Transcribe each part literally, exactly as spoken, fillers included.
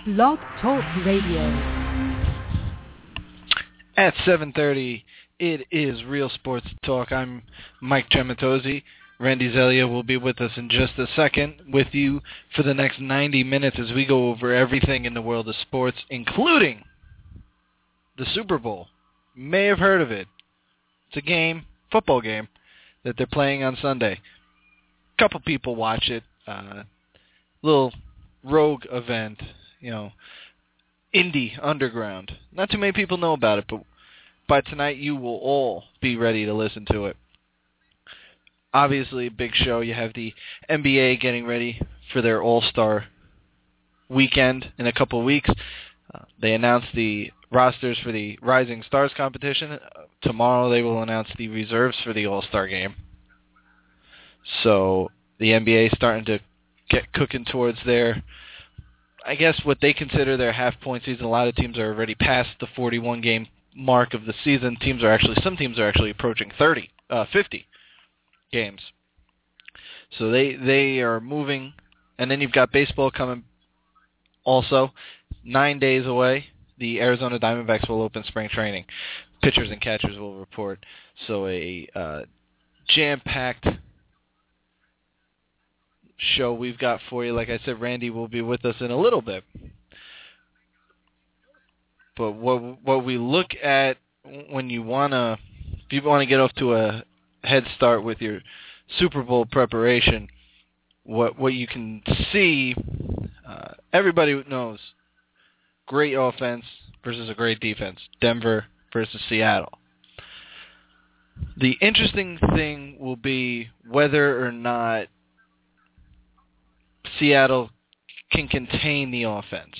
Blog Talk Radio. At seven thirty, it is Real Sports Talk. I'm Mike Trematozzi. Randy Zelia will be with us in just a second with you for the next ninety minutes as we go over everything in the world of sports, including the Super Bowl. You may have heard of it. It's a game, football game, that they're playing on Sunday. A couple people watch it. Uh, little rogue event, you know, indie underground. Not too many people know about it, but by tonight you will all be ready to listen to it. Obviously, a big show. You have the N B A getting ready for their All-Star weekend in a couple of weeks. Uh, they announced the rosters for the Rising Stars competition. Uh, tomorrow they will announce the reserves for the All-Star game. So the N B A is starting to get cooking towards their, I guess, what they consider their half-point season. A lot of teams are already past the forty-one game mark of the season. Teams are actually, some teams are actually approaching thirty, uh, fifty games. So they they are moving, and then you've got baseball coming also. Nine days away, the Arizona Diamondbacks will open spring training. Pitchers and catchers will report. So a uh, jam-packed show we've got for you. Like I said, Randy will be with us in a little bit. But what what we look at when you wanna, if you want to get off to a head start with your Super Bowl preparation, what what you can see, uh, everybody knows, great offense versus a great defense. Denver versus Seattle. The interesting thing will be whether or not Seattle can contain the offense.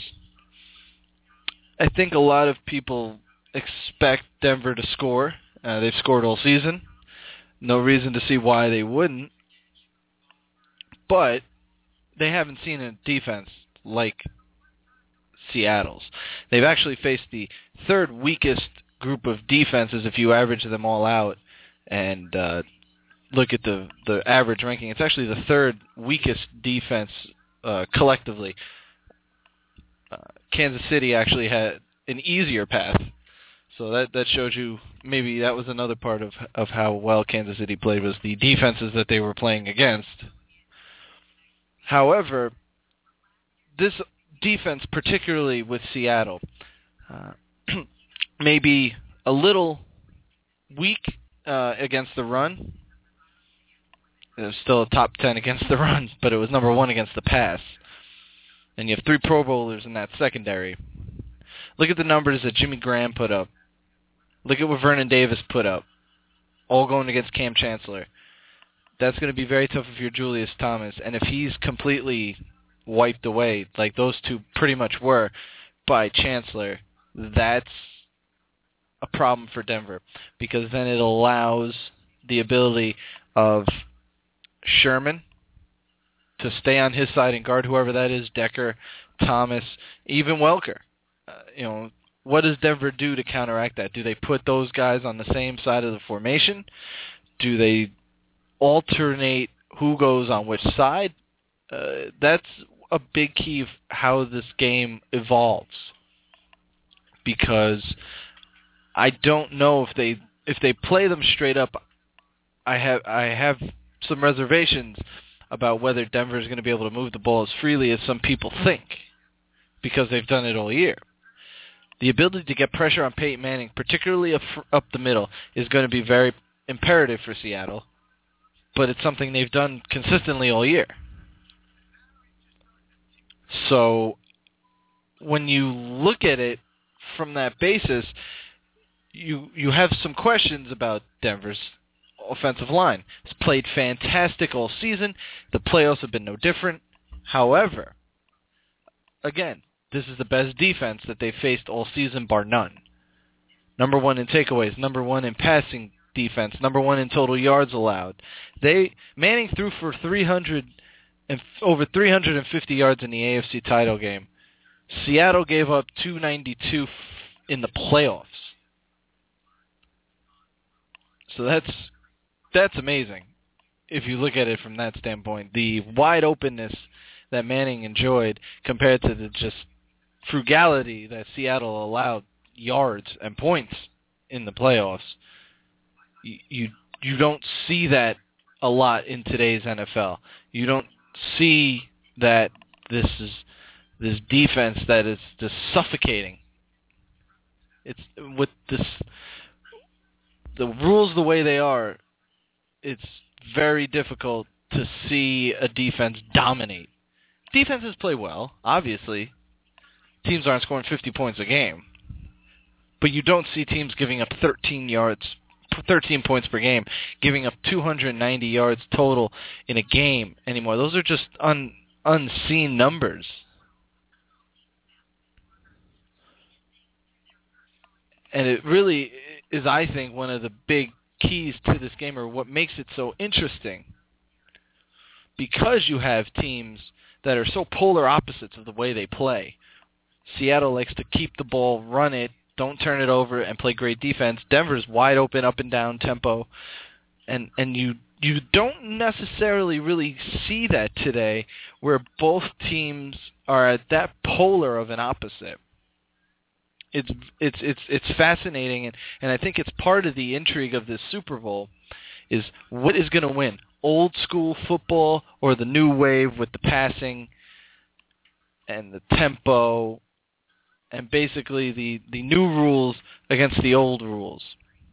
I think a lot of people expect Denver to score. Uh, they've scored all season. No reason to see why they wouldn't. But they haven't seen a defense like Seattle's. They've actually faced the third weakest group of defenses if you average them all out and uh, look at the, the average ranking. It's actually the third weakest defense uh, collectively. Uh, Kansas City actually had an easier path. So that that shows you maybe that was another part of of how well Kansas City played, was the defenses that they were playing against. However, this defense, particularly with Seattle, uh, may be a little weak uh, against the run. It was still a top ten against the run, but it was number one against the pass. And you have three Pro Bowlers in that secondary. Look at the numbers that Jimmy Graham put up. Look at what Vernon Davis put up, all going against Cam Chancellor. That's going to be very tough if you're Julius Thomas. And if he's completely wiped away, like those two pretty much were, by Chancellor, that's a problem for Denver, because then it allows the ability of Sherman to stay on his side and guard whoever that is, Decker, Thomas, even Welker. Uh, you know, what does Denver do to counteract that? Do they put those guys on the same side of the formation? Do they alternate who goes on which side? Uh, that's a big key of how this game evolves, because I don't know if they if they play them straight up. I have I have some reservations about whether Denver is going to be able to move the ball as freely as some people think, because they've done it all year. The ability to get pressure on Peyton Manning, particularly up, up the middle, is going to be very imperative for Seattle, but it's something they've done consistently all year. So when you look at it from that basis, you you have some questions about Denver's offensive line. It's played fantastic all season. The playoffs have been no different. However, again, this is the best defense that they've faced all season, bar none. Number one in takeaways, number one in passing defense, number one in total yards allowed. They Manning threw for three hundred and over three hundred fifty yards in the A F C title game. Seattle gave up two ninety-two in the playoffs. So that's that's amazing if you look at it from that standpoint. The wide openness that Manning enjoyed compared to the just frugality that Seattle allowed yards and points in the playoffs, you you, you don't see that a lot in today's N F L. You don't see that this is this defense that is just suffocating. It's with this the rules the way they are, it's very difficult to see a defense dominate. Defenses play well, obviously. Teams aren't scoring fifty points a game. But you don't see teams giving up thirteen yards, thirteen points per game, giving up two hundred ninety yards total in a game anymore. Those are just un, unseen numbers. And it really is, I think, one of the big keys to this game, or what makes it so interesting. Because you have teams that are so polar opposites of the way they play. Seattle likes to keep the ball, run it, don't turn it over, and play great defense. Denver's wide open, up and down tempo. And and you you don't necessarily really see that today, where both teams are at that polar of an opposite. It's it's it's it's fascinating, and, and I think it's part of the intrigue of this Super Bowl is what is going to win, old school football or the new wave with the passing and the tempo and basically the, the new rules against the old rules.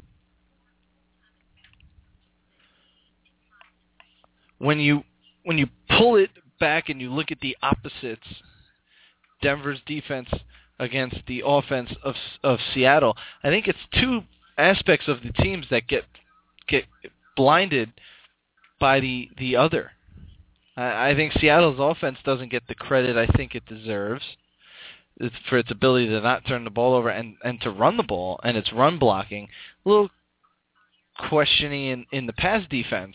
When you when you pull it back and you look at the opposites, Denver's defense against the offense of of Seattle, I think it's two aspects of the teams that get get blinded by the the other. I, I think Seattle's offense doesn't get the credit I think it deserves it's for its ability to not turn the ball over and, and to run the ball and its run blocking. A little questioning in, in the pass defense,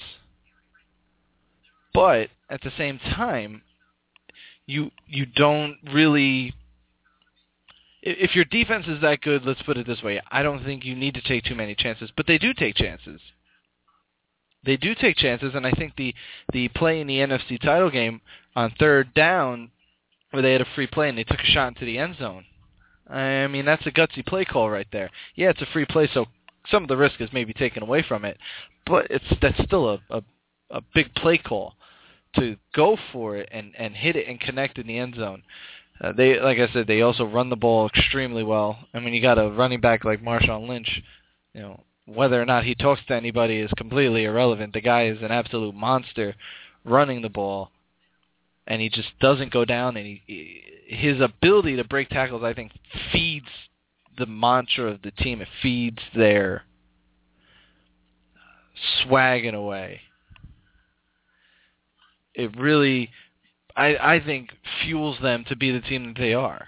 but at the same time, you you don't really. If your defense is that good, let's put it this way, I don't think you need to take too many chances, but they do take chances. They do take chances, and I think the, the play in the N F C title game on third down where they had a free play and they took a shot into the end zone, I mean, that's a gutsy play call right there. Yeah, it's a free play, so some of the risk is maybe taken away from it, but it's that's still a, a, a big play call to go for it and, and hit it and connect in the end zone. Uh, they, like I said, they also run the ball extremely well. And when you got a running back like Marshawn Lynch, you know, whether or not he talks to anybody is completely irrelevant. The guy is an absolute monster running the ball, and he just doesn't go down. And he, his ability to break tackles, I think, feeds the mantra of the team. It feeds their swag in a way. It really, I, I think, fuels them to be the team that they are.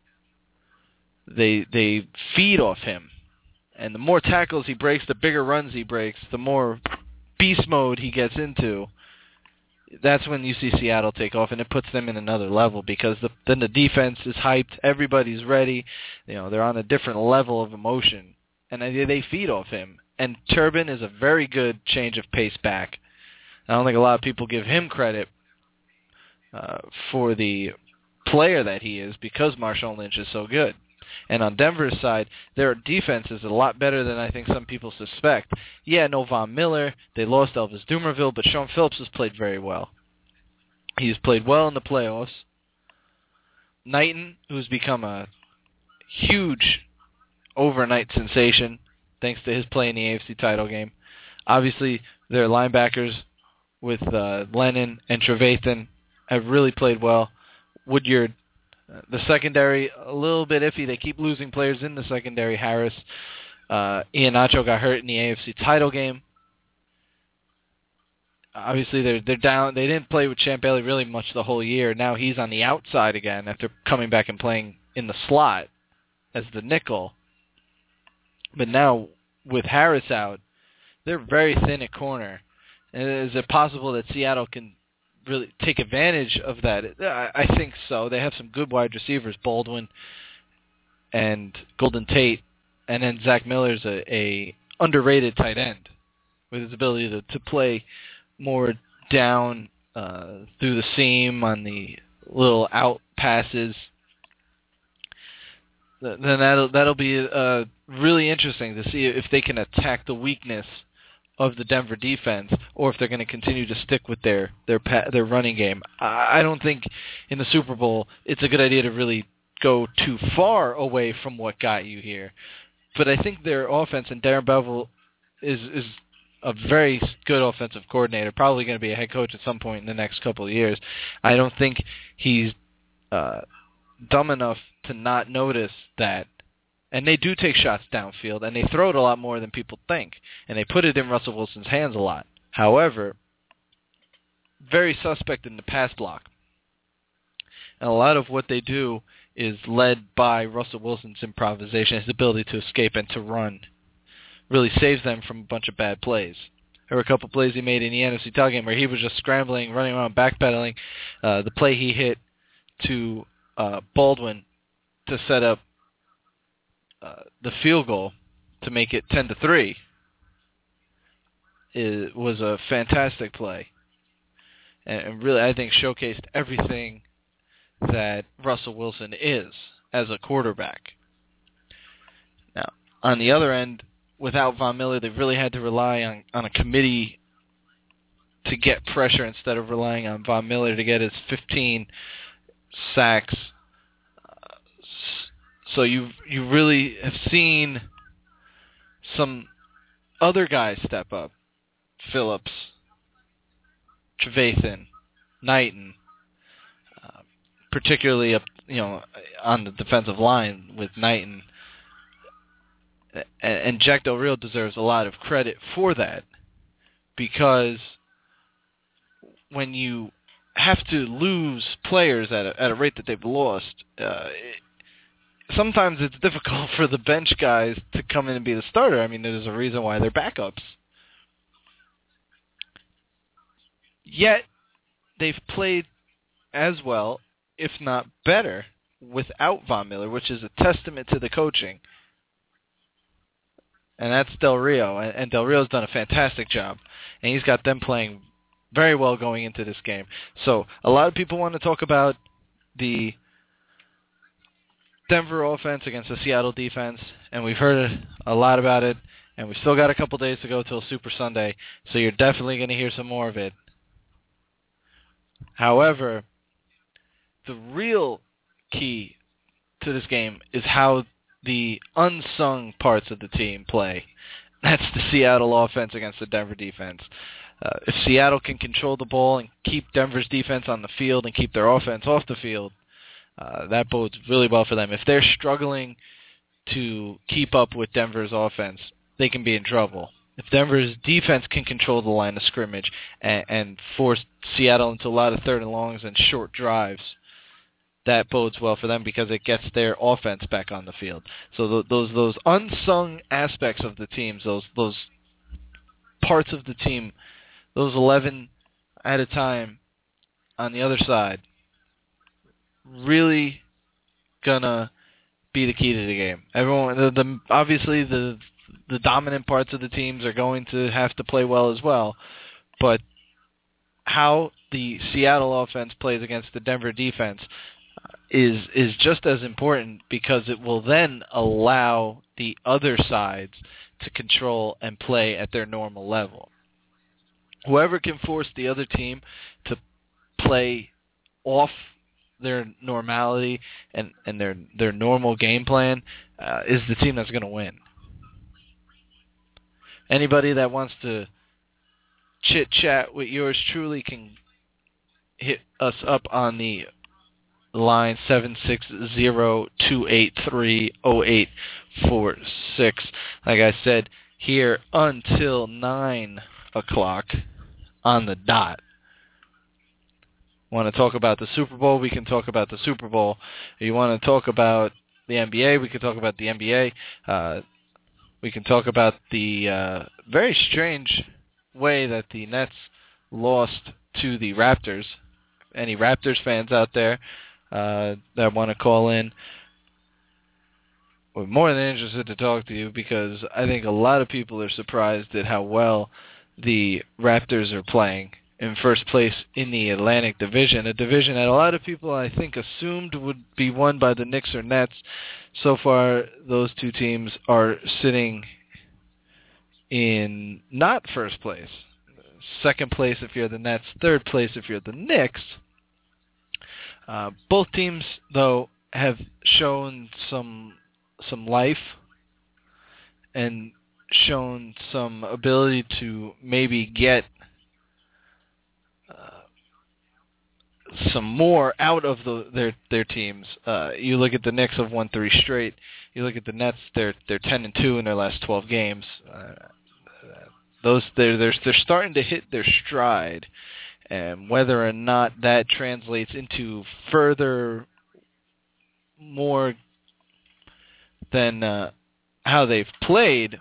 They they feed off him. And the more tackles he breaks, the bigger runs he breaks, the more beast mode he gets into. That's when you see Seattle take off, and it puts them in another level because the, then the defense is hyped, everybody's ready. You know, they're on a different level of emotion, and they, they feed off him. And Turbin is a very good change of pace back. I don't think a lot of people give him credit uh, for the player that he is because Marshawn Lynch is so good. And on Denver's side, their defense is a lot better than I think some people suspect. Yeah, no Von Miller. They lost Elvis Dumervil, but Sean Phillips has played very well. He's played well in the playoffs. Knighton, who's become a huge overnight sensation thanks to his play in the A F C title game. Obviously, their linebackers with uh, Lennon and Trevathan have really played well. Woodyard, the secondary, a little bit iffy. They keep losing players in the secondary. Harris, uh, Ian Nacho got hurt in the A F C title game. Obviously, they're they're down. They didn't play with Champ Bailey really much the whole year. Now he's on the outside again after coming back and playing in the slot as the nickel. But now with Harris out, they're very thin at corner. And is it possible that Seattle can really take advantage of that? I think so. They have some good wide receivers, Baldwin and Golden Tate, and then Zach Miller's a, a underrated tight end with his ability to, to play more down uh, through the seam on the little out passes. then that'll that'll be uh, really interesting to see if they can attack the weakness of the Denver defense, or if they're going to continue to stick with their their pa- their running game. I, I don't think in the Super Bowl it's a good idea to really go too far away from what got you here. But I think their offense, and Darren Bevel is is a very good offensive coordinator, probably going to be a head coach at some point in the next couple of years. I don't think he's uh, dumb enough to not notice that. And they do take shots downfield, and they throw it a lot more than people think, and they put it in Russell Wilson's hands a lot. However, very suspect in the pass block. And a lot of what they do is led by Russell Wilson's improvisation, his ability to escape and to run. Really saves them from a bunch of bad plays. There were a couple plays he made in the N F C title game where he was just scrambling, running around, backpedaling. Uh, the play he hit to uh, Baldwin to set up uh, the field goal to make it ten to three is, was a fantastic play. And, and really, I think, showcased everything that Russell Wilson is as a quarterback. Now, on the other end, without Von Miller, they really had to rely on, on a committee to get pressure instead of relying on Von Miller to get his fifteen sacks. Uh, so you you really have seen some other guys step up. Phillips, Trevathan, Knighton, uh, particularly up, you know, on the defensive line with Knighton. And Jack Del Rio deserves a lot of credit for that, because when you have to lose players at a, at a rate that they've lost, uh, it, sometimes it's difficult for the bench guys to come in and be the starter. I mean, there's a reason why they're backups. Yet, they've played as well, if not better, without Von Miller, which is a testament to the coaching. And that's Del Rio, and Del Rio's done a fantastic job, and he's got them playing very well going into this game. So a lot of people want to talk about the Denver offense against the Seattle defense, and we've heard a lot about it, and we've still got a couple days to go till Super Sunday, so you're definitely going to hear some more of it. However, the real key to this game is how the unsung parts of the team play. That's the Seattle offense against the Denver defense. Uh, if Seattle can control the ball and keep Denver's defense on the field and keep their offense off the field, uh, that bodes really well for them. If they're struggling to keep up with Denver's offense, they can be in trouble. If Denver's defense can control the line of scrimmage and, and force Seattle into a lot of third and longs and short drives, that bodes well for them because it gets their offense back on the field. So th- those those unsung aspects of the teams, those those parts of the team, those eleven at a time on the other side, really gonna be the key to the game. Everyone, the, the obviously the the dominant parts of the teams are going to have to play well as well, but how the Seattle offense plays against the Denver defense is is just as important, because it will then allow the other sides to control and play at their normal level. Whoever can force the other team to play off their normality and, and their their normal game plan uh, is the team that's going to win. Anybody that wants to chit-chat with yours truly can hit us up on the line seven six zero, two eight three, zero eight four six. Like I said, here until nine o'clock on the dot. Want to talk about the Super Bowl? We can talk about the Super Bowl. If you want to talk about the N B A? We can talk about the N B A. Uh, we can talk about the uh, very strange way that the Nets lost to the Raptors. Any Raptors fans out there Uh, that want to call in, we're more than interested to talk to you, because I think a lot of people are surprised at how well the Raptors are playing, in first place in the Atlantic Division, a division that a lot of people, I think, assumed would be won by the Knicks or Nets. So far, those two teams are sitting in not first place. Second place if you're the Nets, third place if you're the Knicks. Uh, both teams, though, have shown some some life and shown some ability to maybe get uh, some more out of the, their their teams. Uh, you look at the Knicks have won three straight. You look at the Nets; they're they're ten and two in their last twelve games. Uh, those they're they're they're starting to hit their stride, and whether or not that translates into further more than uh, how they've played,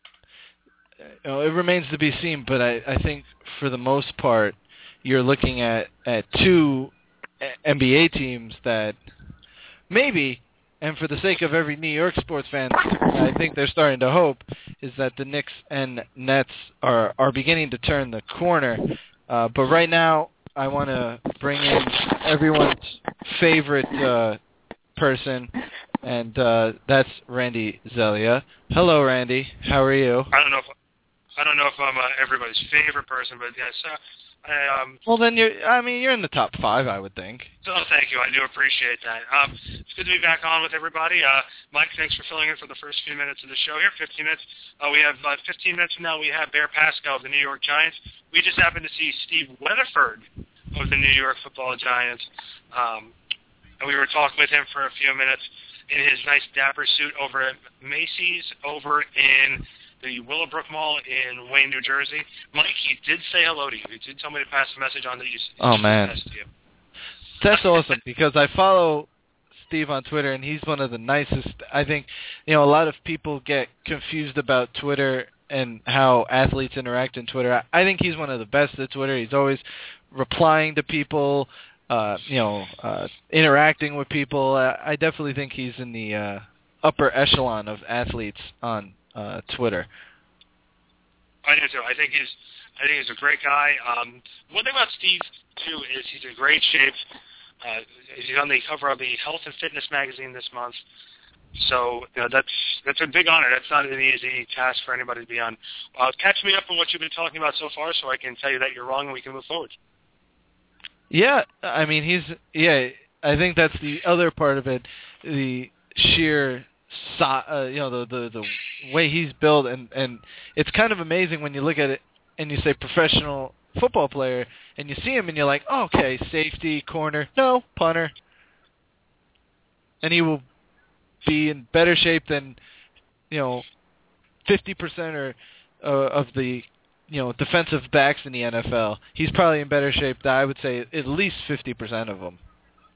you know, it remains to be seen. But I, I think for the most part, you're looking at, at two N B A teams that maybe, and for the sake of every New York sports fan, I think they're starting to hope, is that the Knicks and Nets are, are beginning to turn the corner. Uh, but right now, I want to bring in everyone's favorite uh, person, and uh, that's Randy Zelia. Hello, Randy. How are you? I don't know if I don't know if I'm uh, everybody's favorite person, but yes. Uh, I, um, well, then you're. I mean, you're in the top five, I would think. Oh, thank you. I do appreciate that. Um, it's good to be back on with everybody. Uh, Mike, thanks for filling in for the first few minutes of the show here. fifteen minutes. Uh, we have uh, fifteen minutes from now. We have Bear Pascal of the New York Giants. We just happened to see Steve Weatherford of the New York Football Giants, um, and we were talking with him for a few minutes in his nice dapper suit over at Macy's over in the Willowbrook Mall in Wayne, New Jersey. Mike, he did say hello to you. He did tell me to pass the message on that you. Oh man, that's awesome, because I follow Steve on Twitter, and he's one of the nicest. I think, you know, a lot of people get confused about Twitter and how athletes interact in Twitter. I think he's one of the best at Twitter. He's always replying to people, uh, you know, uh, interacting with people. Uh, I definitely think he's in the uh, upper echelon of athletes on uh, Twitter. I do too. I think he's, I think he's a great guy. Um, one thing about Steve too is he's in great shape. Uh, he's on the cover of the Health and Fitness magazine this month. So you know, that's that's a big honor. That's not an easy task for anybody to be on. Uh, catch me up on what you've been talking about so far, so I can tell you that you're wrong and we can move forward. Yeah, I mean he's yeah. I think that's the other part of it, the sheer, so, uh, you know, the, the the way he's built, and and it's kind of amazing when you look at it and you say professional football player, and you see him and you're like, oh, okay, safety, corner, no, punter, and he will be in better shape than, you know, fifty percent or uh, of the, you know, defensive backs in the N F L. He's probably in better shape than, I would say, at least fifty percent of them.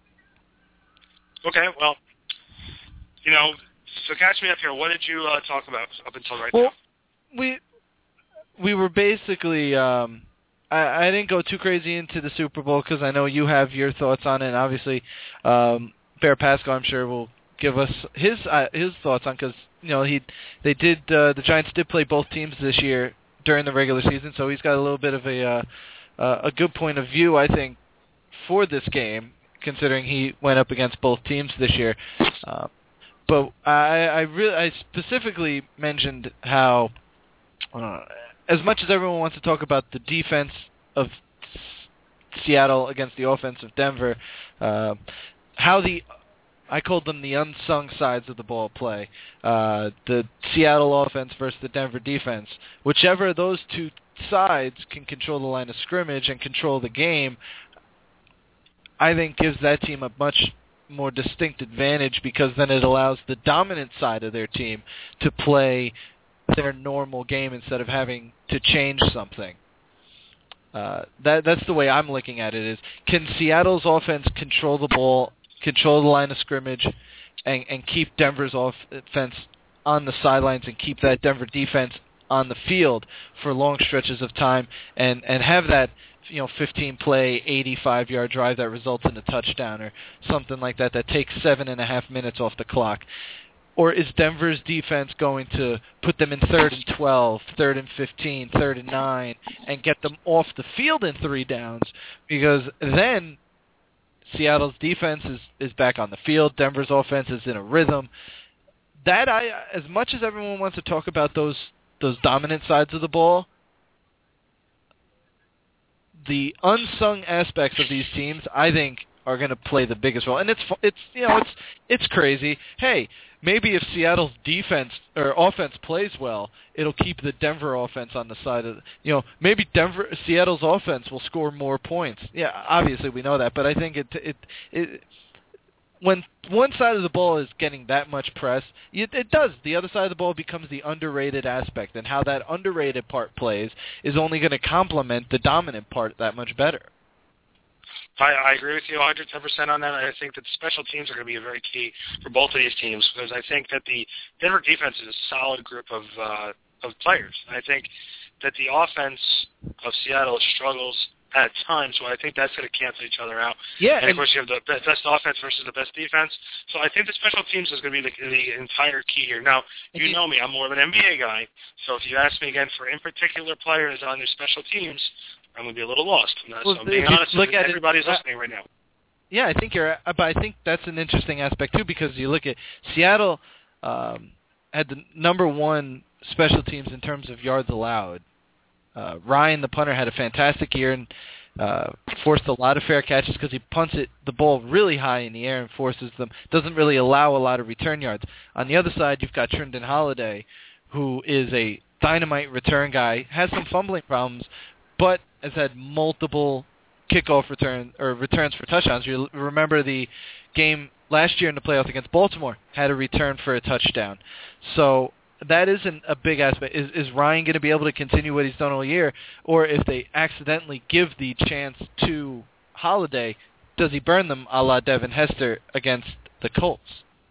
Okay, well, you know, so catch me up here. What did you uh, talk about up until right well, now? we we were basically. Um, I, I didn't go too crazy into the Super Bowl because I know you have your thoughts on it. And obviously, um, Bear Pascal, I'm sure, will give us his uh, his thoughts on, because you know he they did uh, the Giants did play both teams this year during the regular season, so he's got a little bit of a uh, uh, a good point of view, I think, for this game, considering he went up against both teams this year. Uh, but I I really I specifically mentioned how uh, as much as everyone wants to talk about the defense of Seattle against the offense of Denver, uh, how the I called them the unsung sides of the ball play. Uh, the Seattle offense versus the Denver defense. Whichever of those two sides can control the line of scrimmage and control the game, I think gives that team a much more distinct advantage, because then it allows the dominant side of their team to play their normal game instead of having to change something. Uh, that that's the way I'm looking at it. Is can Seattle's offense control the ball, control the line of scrimmage, and, and keep Denver's offense on the sidelines, and keep that Denver defense on the field for long stretches of time, and, and have that, you know, fifteen-play, eighty-five-yard drive that results in a touchdown or something like that that takes seven and a half minutes off the clock. Or is Denver's defense going to put them in third and twelve, third and fifteen, third and nine, and get them off the field in three downs? Because then Seattle's defense is, is back on the field. Denver's offense is in a rhythm. That I, as much as everyone wants to talk about those those dominant sides of the ball, the unsung aspects of these teams, I think, are going to play the biggest role. And it's it's you know it's it's crazy. Hey, maybe if Seattle's defense or offense plays well, it'll keep the Denver offense on the side of you know maybe Denver Seattle's offense will score more points. Yeah, obviously we know that, but I think it it it when one side of the ball is getting that much press, it, it does. The other side of the ball becomes the underrated aspect, and how that underrated part plays is only going to complement the dominant part that much better. I, I agree with you one hundred ten percent on that. I think that the special teams are going to be a very key for both of these teams because I think that the Denver defense is a solid group of uh, of players. I think that the offense of Seattle struggles at times, so I think that's going to cancel each other out. Yeah, and, of course you have the best offense versus the best defense. So I think the special teams is going to be the, the entire key here. Now, you you know me, I'm more of an N B A guy, so if you ask me again for in particular players on their special teams, I'm going to be a little lost. Well, so I'm being honest look with at everybody's it, uh, listening right now. Yeah, I think you're, but I think that's an interesting aspect too because you look at Seattle um, had the number one special teams in terms of yards allowed. Uh, Ryan, the punter, had a fantastic year and uh, forced a lot of fair catches because he punts it the ball really high in the air and forces them. Doesn't really allow a lot of return yards. On the other side, you've got Trindon Holiday, who is a dynamite return guy, has some fumbling problems, but has had multiple kickoff return or returns for touchdowns. You remember the game last year in the playoffs against Baltimore had a return for a touchdown. So that isn't a big aspect. Is, is Ryan going to be able to continue what he's done all year? Or if they accidentally give the chance to Holiday, does he burn them a la Devin Hester against the Colts?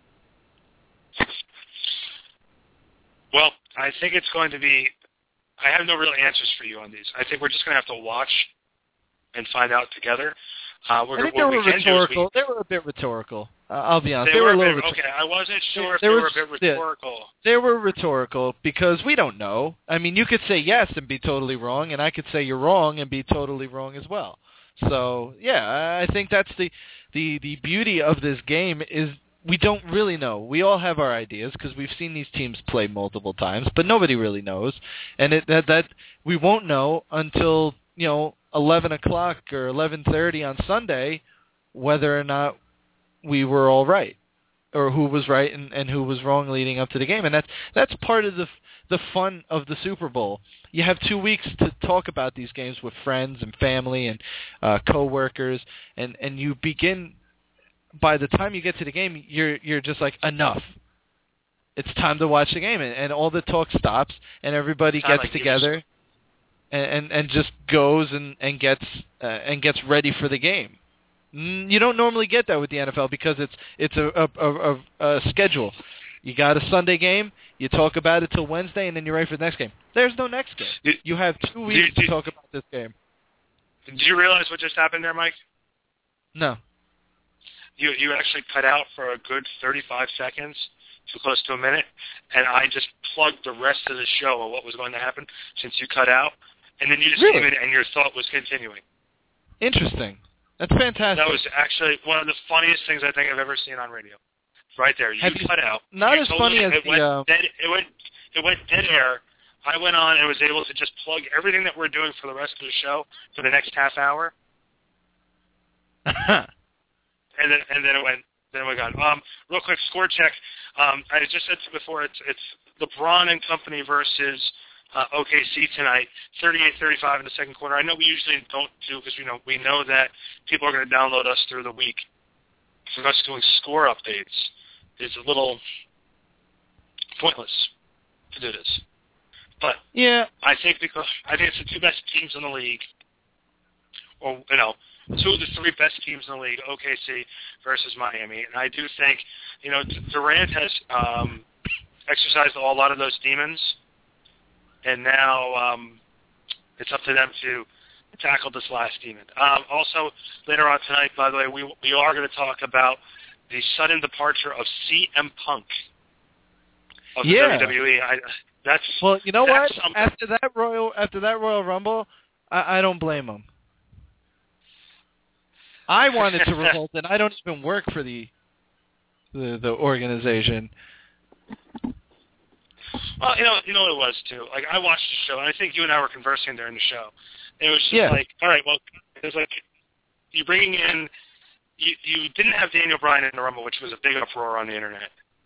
Well, I think it's going to be – I have no real answers for you on these. I think we're just going to have to watch and find out together. Uh, we're, I think what they were we rhetorical. We, they were a bit rhetorical. Uh, I'll be honest. They, they were, were a little bit, rhetorical. Okay, I wasn't sure if they, they were, were a bit rhetorical. Yeah, they were rhetorical because we don't know. I mean, you could say yes and be totally wrong, and I could say you're wrong and be totally wrong as well. So, yeah, I think that's the the, the beauty of this game is we don't really know. We all have our ideas because we've seen these teams play multiple times, but nobody really knows. And it, that, that we won't know until, you know, eleven o'clock or eleven thirty on Sunday whether or not we were all right or who was right and, and who was wrong leading up to the game. And that's, that's part of the the fun of the Super Bowl. You have two weeks to talk about these games with friends and family and uh, coworkers, and, and you begin – by the time you get to the game, you're you're just like, enough. It's time to watch the game, and, and all the talk stops, and everybody gets like together, and, and and just goes and and gets uh, and gets ready for the game. You don't normally get that with the N F L because it's it's a a, a, a, a schedule. You got a Sunday game, you talk about it till Wednesday, and then you're ready for the next game. There's no next game. You have two weeks did, did, to talk about this game. Did you realize what just happened there, Mike? No. You you actually cut out for a good thirty-five seconds, too close to a minute, and I just plugged the rest of the show of what was going to happen since you cut out, and then you just really? came in and your thought was continuing. Interesting. That's fantastic. That was actually one of the funniest things I think I've ever seen on radio. Right there, you Have cut you, out. Not you as funny me, as it the. Went Uh, dead, it went it went dead air. I went on and was able to just plug everything that we're doing for the rest of the show for the next half hour. And then and then it went then it went gone. Um, real quick score check. Um, I just said before it's it's LeBron and company versus uh, O K C tonight. thirty-eight thirty-five in the second quarter. I know we usually don't do because you know we know that people are going to download us through the week. For us doing score updates is a little pointless to do this. But yeah, I think because I think it's the two best teams in the league, or you know. Two of the three best teams in the league, O K C versus Miami. And I do think, you know, Durant has um, exercised a lot of those demons, and now um, it's up to them to tackle this last demon. Um, also, later on tonight, by the way, we we are going to talk about the sudden departure of C M Punk of the Yeah. W W E. I, that's well, you know that's what? something. After that Royal, after that Royal Rumble, I, I don't blame him. I wanted to revolt, and I don't even work for the the, the organization. Well, you know, you know what it was too. Like I watched the show, and I think you and I were conversing during the show. And it was just Yeah. like, all right, well, it was like you're bringing in. You, you didn't have Daniel Bryan in the Rumble, which was a big uproar on the internet.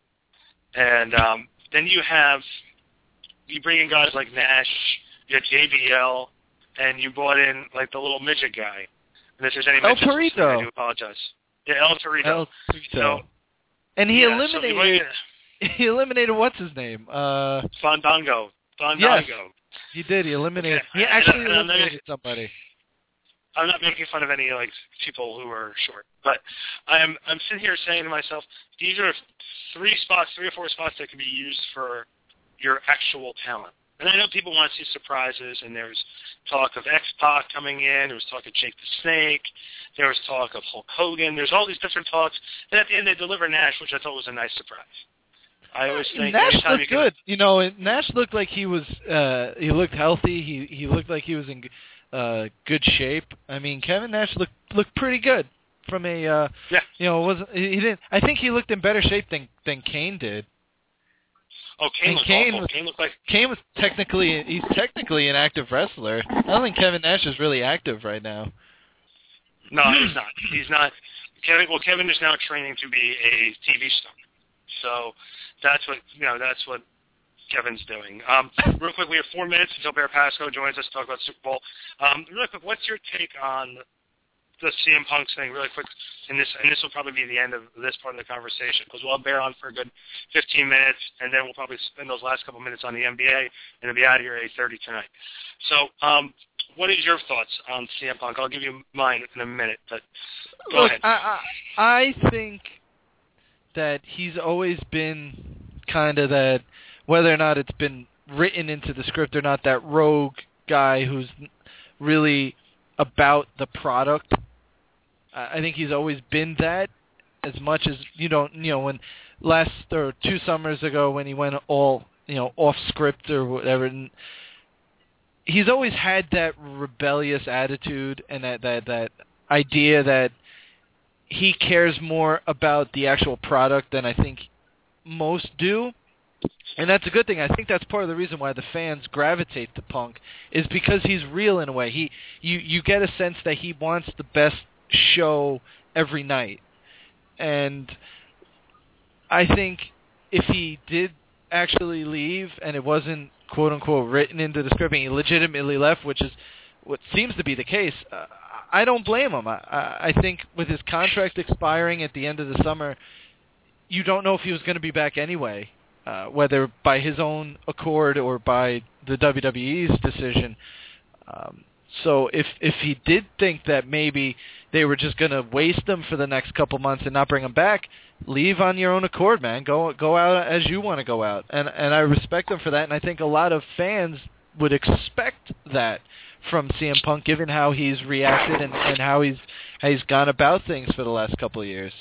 And um, then you have, you bring in guys like Nash, you had J B L, and you brought in like the little midget guy. And if there's any El mentions, Torito. I do apologize. Yeah, El Torito. El Torito. So, and he yeah, eliminated, so he eliminated what's his name? Uh, Fandango. Fandango. Yes, he did. He eliminated. Okay. He actually And, and, and, eliminated somebody. I'm not making fun of any like people who are short, but I'm I'm sitting here saying to myself, these are three spots, three or four spots that can be used for your actual talent. And I know people want to see surprises, and there's talk of X-Pac coming in, there was talk of Jake the Snake, there was talk of Hulk Hogan, there's all these different talks, and at the end they deliver Nash, which I thought was a nice surprise. I always think Nash anytime looked you can, good. You know, and Nash looked like he was. Uh, he looked healthy. He he looked like he was in uh, good shape. I mean, Kevin Nash looked looked pretty good from a. Uh, yeah. You know, wasn't he didn't? I think he looked in better shape than than Kane did. Oh, Kane and was Kane awful. was, Kane looked like Kane was technically he's technically an active wrestler. I don't think Kevin Nash is really active right now. No, he's not. He's not. Kevin. Well, Kevin is now training to be a T V star. So that's what you know. That's what Kevin's doing. Um, real quick, we have four minutes until Bear Pasco joins us to talk about Super Bowl. Um, really quick, what's your take on the C M Punk thing? Really quick, and this and this will probably be the end of this part of the conversation because we'll have Bear on for a good fifteen minutes, and then we'll probably spend those last couple minutes on the N B A, and it'll be out of here at eight thirty tonight. So, um, what is your thoughts on C M Punk? I'll give you mine in a minute, but go Look, ahead. I, I I think that he's always been kind of that, whether or not it's been written into the script or not, that rogue guy who's really about the product. I think he's always been that, as much as you don't, you know, when last or two summers ago when he went all, you know, off script or whatever. And he's always had that rebellious attitude and that that that idea that he cares more about the actual product than I think most do. And that's a good thing. I think that's part of the reason why the fans gravitate to Punk is because he's real in a way. He you you get a sense that he wants the best show every night. And I think if he did actually leave and it wasn't quote unquote written into the script and he legitimately left, which is what seems to be the case, uh, I don't blame him. I, I think with his contract expiring at the end of the summer, you don't know if he was going to be back anyway, uh, whether by his own accord or by the W W E's decision. Um, so if if he did think that maybe they were just going to waste him for the next couple months and not bring him back, leave on your own accord, man. Go go out as you want to go out, and and I respect him for that. And I think a lot of fans would expect that from C M Punk, given how he's reacted and, and how he's how he's gone about things for the last couple of years.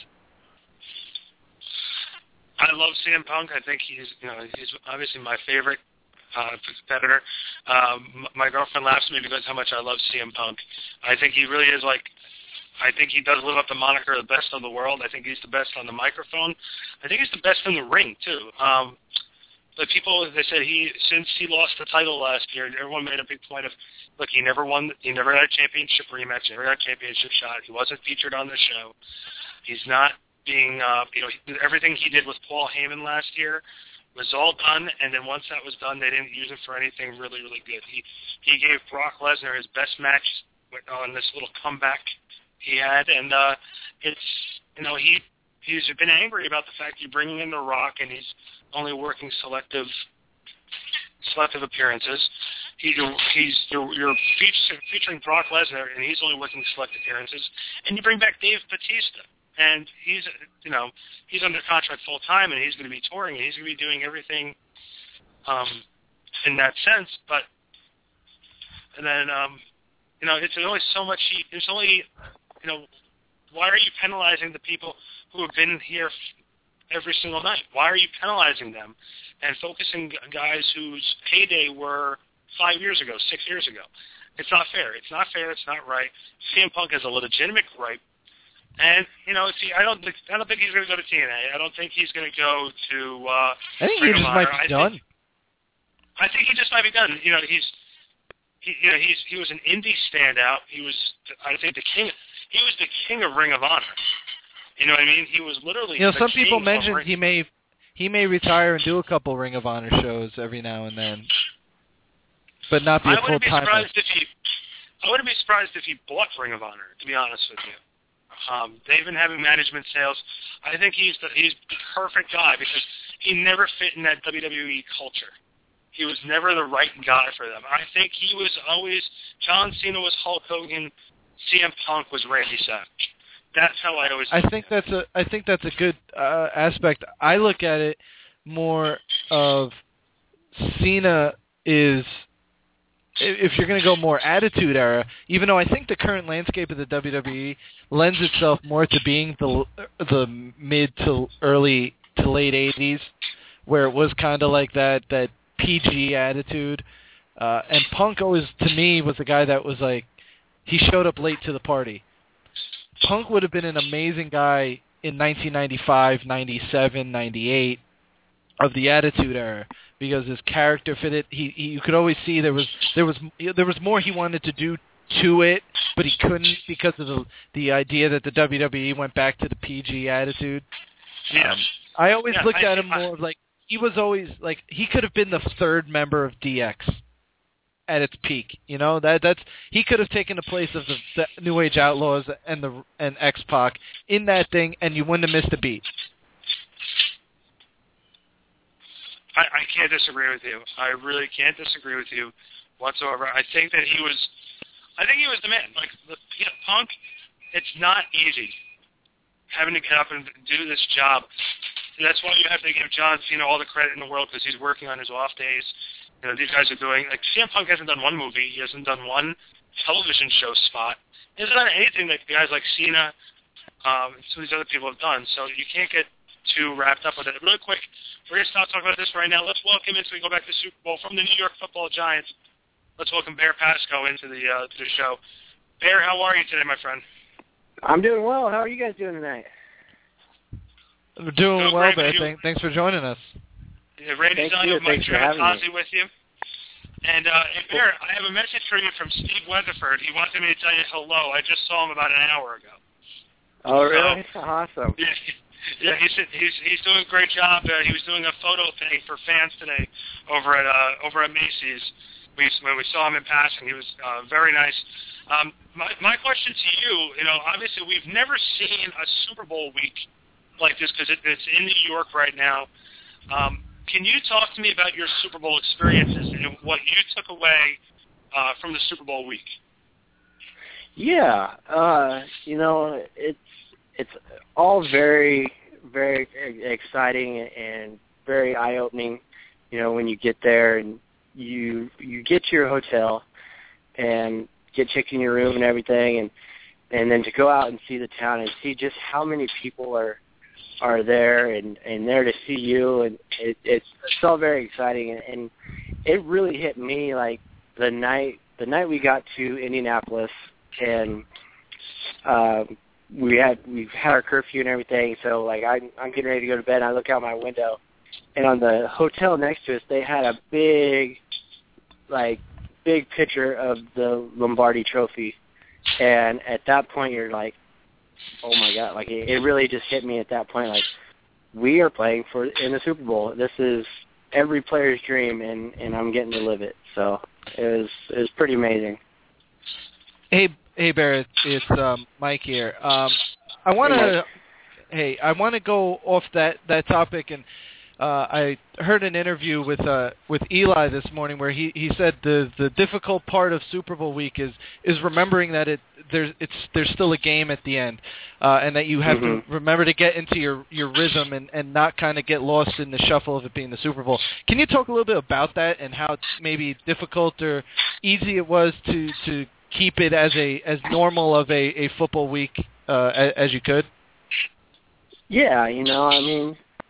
I love C M Punk. I think he's, you know, he's obviously my favorite uh, competitor. Um, my girlfriend laughs at me because how much I love C M Punk. I think he really is like, I think he does live up the moniker the best of the world. I think he's the best on the microphone. I think he's the best in the ring too. Um, the people, they said he, since he lost the title last year, everyone made a big point of, look, he never won, he never had a championship rematch, he never got a championship shot. He wasn't featured on the show. He's not being, uh, you know, everything he did with Paul Heyman last year was all done, and then once that was done, they didn't use him for anything really, really good. He he gave Brock Lesnar his best match on this little comeback he had, and uh, it's, you know, he he's been angry about the fact you're bringing in The Rock, and he's only working selective selective appearances. He, he's you're, you're featuring Brock Lesnar, and he's only working select appearances, and you bring back Dave Bautista. And he's, you know, he's under contract full time, and he's going to be touring, and he's going to be doing everything um, in that sense. But, and then, um, you know, it's only so much. There's only, you know, why are you penalizing the people who have been here every single night? Why are you penalizing them and focusing on guys whose heyday were five years ago, six years ago? It's not fair. It's not fair. It's not right. C M Punk has a legitimate gripe. And, you know, see, I don't think, I don't think he's going to go to T N A. I don't think he's going to go to uh, I think Ring he just of might Honor. be I done. Think, I think he just might be done. You know, he's, he, you know, he's he was an indie standout. He was, I think, the king. He was the king of Ring of Honor. You know what I mean? He was literally. You know, the some king people of mentioned Ring- he may he may retire and do a couple Ring of Honor shows every now and then, but not be a I full wouldn't be timer. surprised if he. I wouldn't be surprised if he bought Ring of Honor. To be honest with you, um, they've been having management sales. I think he's the he's the perfect guy because he never fit in that W W E culture. He was never the right guy for them. I think he was always John Cena was Hulk Hogan, C M Punk was Randy Savage. That's how I always. I think that's a I think that's a good uh, aspect. I look at it more of Cena is. If you're going to go more Attitude Era, even though I think the current landscape of the W W E lends itself more to being the the mid to early to late eighties, where it was kind of like that that P G attitude, uh, and Punk always to me was the guy that was like he showed up late to the party. Punk would have been an amazing guy in nineteen ninety-five, ninety-seven, ninety-eight of the Attitude Era. Because his character fitted, he, he you could always see there was there was there was more he wanted to do to it, but he couldn't because of the the idea that the W W E went back to the P G attitude. Yeah. Um, I always Yeah, looked I, at him I, more like he was always like he could have been the third member of D X at its peak. You know that that's he could have taken the place of the, the New Age Outlaws and the and X-Pac in that thing, and you wouldn't have missed a beat. I, I can't disagree with you. I really can't disagree with you whatsoever. I think that he was, I think he was the man. Like, the, you know, Punk, it's not easy having to get up and do this job. And that's why you have to give John Cena all the credit in the world because he's working on his off days. You know, these guys are doing, like, C M Punk hasn't done one movie. He hasn't done one television show spot. He hasn't done anything that guys like Cena um, and some of these other people have done. So you can't get too wrapped up with it. Really quick, we're going to stop talking about this right now. Let's welcome in, so we go back to Super Bowl, from the New York Football Giants. Let's welcome Bear Pasco into the uh, to the show. Bear, how are you today, my friend? I'm doing well. How are you guys doing tonight? We're doing Doing well, great, Bear. you- Thank, thanks for joining us. Yeah, Randy's Thank on you. with Mike Thanks for having Ozzy with you. And, uh, and Bear, I have a message for you from Steve Weatherford. He wanted me to tell you hello. I just saw him about an hour ago. Oh, really? So, awesome. Yeah. Yeah, he's he's he's doing a great job. Uh, he was doing a photo thing for fans today over at uh, over at Macy's. We when we saw him in passing, he was uh, very nice. Um, my my question to you, you know, obviously we've never seen a Super Bowl week like this because it, it's in New York right now. Um, can you talk to me about your Super Bowl experiences and what you took away uh, from the Super Bowl week? Yeah, uh, you know, it's it's all very, very exciting and very eye-opening, you know, when you get there and you you get to your hotel and get checked in your room and everything, and and then to go out and see the town and see just how many people are are there and, and there to see you, and it, it's, it's all very exciting, and, and it really hit me like the night the night we got to Indianapolis, and um, we had we've had our curfew and everything, so like I, I'm getting ready to go to bed, and I look out my window, and on the hotel next to us, they had a big, like, big picture of the Lombardi Trophy, and at that point, you're like, oh my God, like it, it really just hit me at that point, like we are playing for in the Super Bowl. This is every player's dream, and, and I'm getting to live it. So it was it was pretty amazing. Hey, hey, Bear, it's um, Mike here. Um, I want to, hey, I want to go off that, that topic, and uh, I heard an interview with uh, with Eli this morning where he, he said the the difficult part of Super Bowl week is is remembering that it there's it's there's still a game at the end, uh, and that you have mm-hmm. to remember to get into your, your rhythm and, and not kind of get lost in the shuffle of it being the Super Bowl. Can you talk a little bit about that and how maybe difficult or easy it was to to keep it as a as normal of a, a football week uh, as, as you could? Yeah, you know, I mean,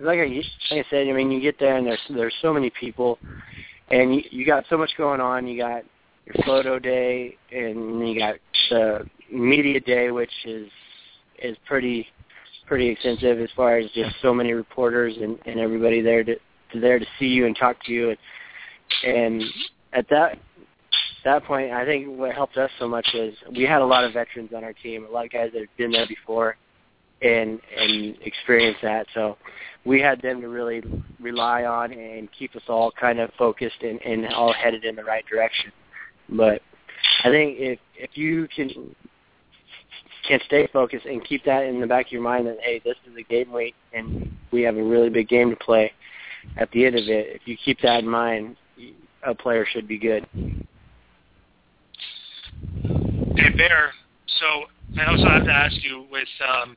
like I, like I said, I mean, you get there and there's there's so many people, and you, you got so much going on. You got your photo day, and you got the media day, which is is pretty pretty extensive as far as just so many reporters and, and everybody there to there to see you and talk to you. And, and at that that point, I think what helped us so much was we had a lot of veterans on our team, a lot of guys that had been there before and and experienced that. So we had them to really rely on and keep us all kind of focused and, and all headed in the right direction. But I think if if you can can stay focused and keep that in the back of your mind that, hey, this is a game week and we have a really big game to play at the end of it, if you keep that in mind, a player should be good. Hey, Bear, so I also have to ask you with, um,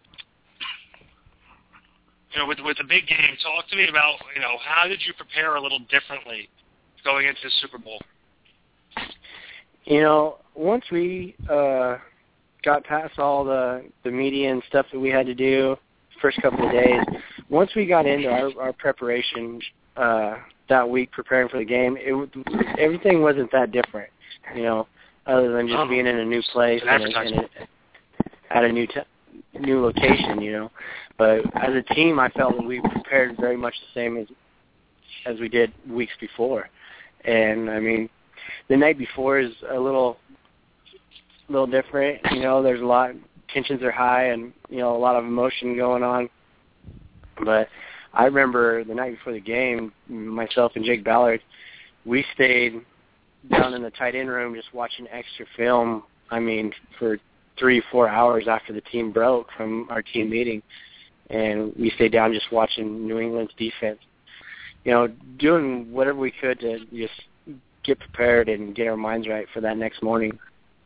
you know, with, with the big game, talk to me about, you know, how did you prepare a little differently going into the Super Bowl? You know, once we uh, got past all the, the media and stuff that we had to do first couple of days, once we got into our, our preparation uh, that week preparing for the game, it everything wasn't that different, you know, other than just being in a new place and, a, and a, at a new t- new location, you know. But as a team, I felt that we prepared very much the same as as we did weeks before. And, I mean, the night before is a little little different. You know, there's a lot, tensions are high and, you know, a lot of emotion going on. But I remember the night before the game, myself and Jake Ballard, we stayed down in the tight end room just watching extra film, I mean, for three, four hours after the team broke from our team meeting. And we stayed down just watching New England's defense. You know, doing whatever we could to just get prepared and get our minds right for that next morning.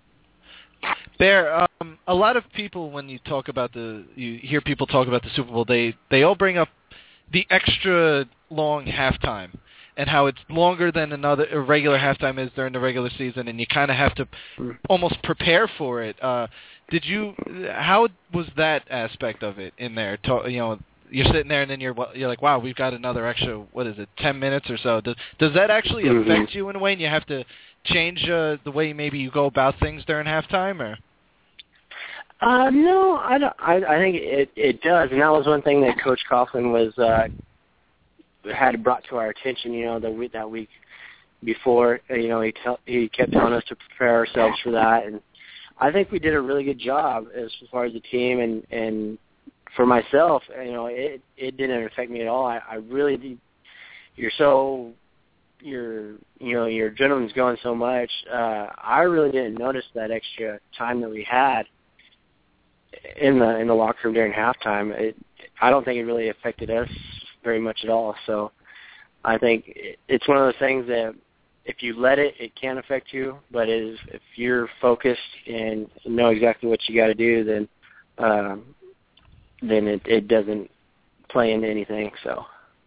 Bear, um, a lot of people, when you talk about the, you hear people talk about the Super Bowl, they, they all bring up the extra long halftime and how it's longer than another a regular halftime is during the regular season, and you kind of have to almost prepare for it. Uh, did you? How was that aspect of it in there? To, you know, you're sitting there and then you're you're like, wow, we've got another extra, what is it, ten minutes or so. Does does that actually mm-hmm. affect you in a way, and you have to change uh, the way maybe you go about things during halftime, or? Uh, no, I don't. I, I think it it does, and that was one thing that Coach Coughlin was uh, had brought to our attention. You know, the week that week before, you know, he tell, he kept telling us to prepare ourselves for that, and I think we did a really good job as far as the team and and for myself. You know, it it didn't affect me at all. I, I really did. You're so your you know your adrenaline's going so much. Uh, I really didn't notice that extra time that we had in the in the locker room during halftime. It, I don't think it really affected us very much at all. So I think it, it's one of those things that if you let it, it can affect you. But it is, if you're focused and know exactly what you got to do, then um, then it, it doesn't play into anything. So.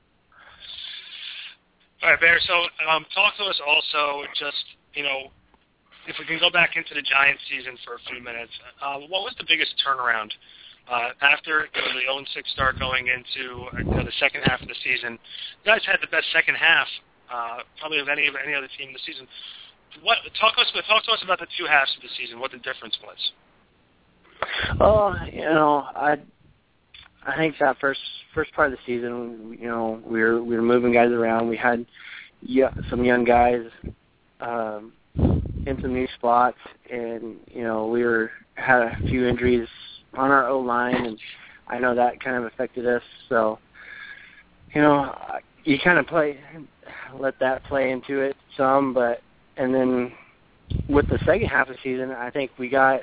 All right, Bear. So um, talk to us also just, you know, if we can go back into the Giants season for a few minutes, uh, what was the biggest turnaround uh, after you know, the oh and six start going into uh, you know, the second half of the season? You guys had the best second half uh, probably of any of any other team in the season. What talk us talk to us about the two halves of the season? What the difference was? Oh, you know, I I think that first first part of the season, you know, we were we were moving guys around. We had yeah, some young guys. Um, in some new spots, and you know we were had a few injuries on our O line, and I know that kind of affected us. So, you know, you kind of play let that play into it some, but and then with the second half of the season, I think we got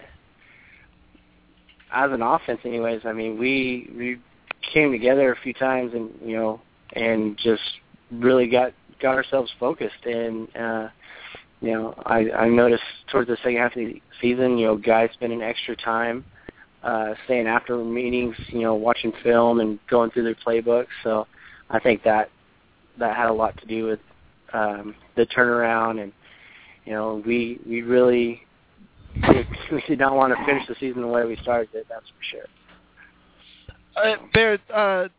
as an offense, anyways. I mean, we we came together a few times, and you know, and just really got got ourselves focused and. uh You know, I, I noticed towards the second half of the season, you know, guys spending extra time uh, staying after meetings, you know, watching film and going through their playbooks. So I think that that had a lot to do with um, the turnaround. And, you know, we we really we, we did not want to finish the season the way we started it, that's for sure. Uh, Bear, uh,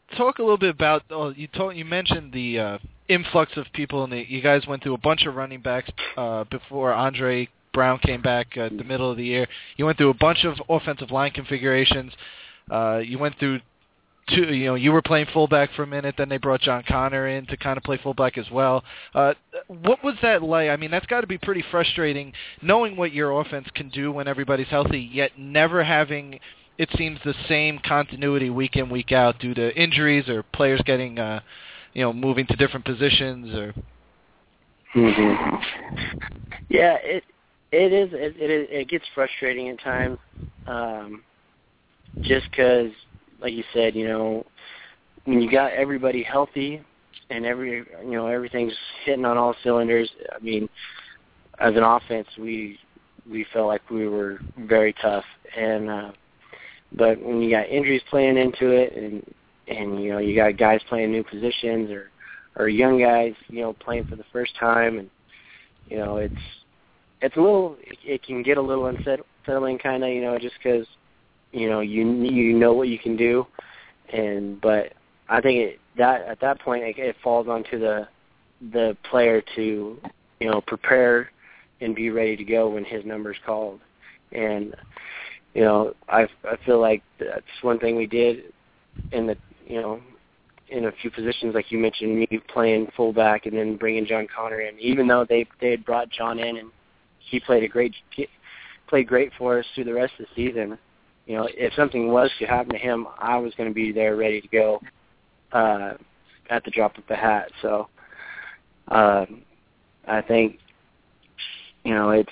talk a little bit about? Oh, you told you mentioned the uh, influx of people, and you guys went through a bunch of running backs uh, before Andre Brown came back at the middle of the year. You went through a bunch of offensive line configurations. Uh, you went through two. You know, you were playing fullback for a minute. Then they brought John Connor in to kind of play fullback as well. Uh, what was that like? I mean, that's got to be pretty frustrating, knowing what your offense can do when everybody's healthy, yet never having, it seems, the same continuity week in, week out due to injuries or players getting, uh, you know, moving to different positions or. Mm-hmm. Yeah, it it is. It it, it gets frustrating at times, um, just because, like you said, you know, when you got everybody healthy and every you know everything's hitting on all cylinders. I mean, as an offense, we we felt like we were very tough, and. Uh, But when you got injuries playing into it, and and you know you got guys playing new positions, or or young guys you know playing for the first time, and you know it's it's a little it, it can get a little unsettling, kind of you know just because you know you you know what you can do, and but I think it, that at that point it, it falls onto the the player to you know prepare and be ready to go when his number's called, and. You know, I I feel like that's one thing we did in the you know in a few positions, like you mentioned, me playing fullback and then bringing John Connor in. Even though they they had brought John in and he played a great played great for us through the rest of the season. You know, if something was to happen to him, I was going to be there ready to go uh, at the drop of the hat. So um, I think you know it's.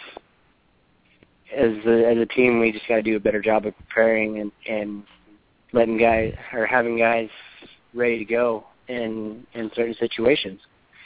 As a, as a team, we just got to do a better job of preparing and, and letting guys or having guys ready to go in in certain situations.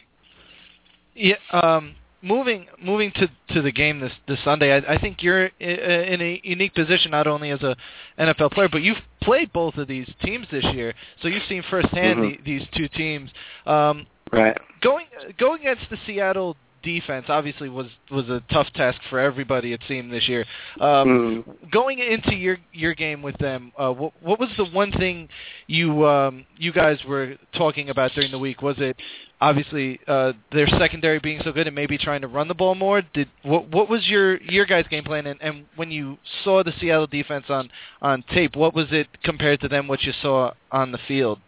Yeah. Um, moving moving to, to the game this this Sunday, I, I think you're in a unique position not only as a N F L player, but you've played both of these teams this year, so you've seen firsthand mm-hmm. the, these two teams. Um, right. Going going against the Seattle defense obviously was was a tough task for everybody, it seemed, this year. Um, mm. Going into your your game with them, uh, what, what was the one thing you um, you guys were talking about during the week? Was it obviously uh, their secondary being so good and maybe trying to run the ball more? Did what what was your your guys' game plan? And, and when you saw the Seattle defense on on tape, what was it compared to them what you saw on the field?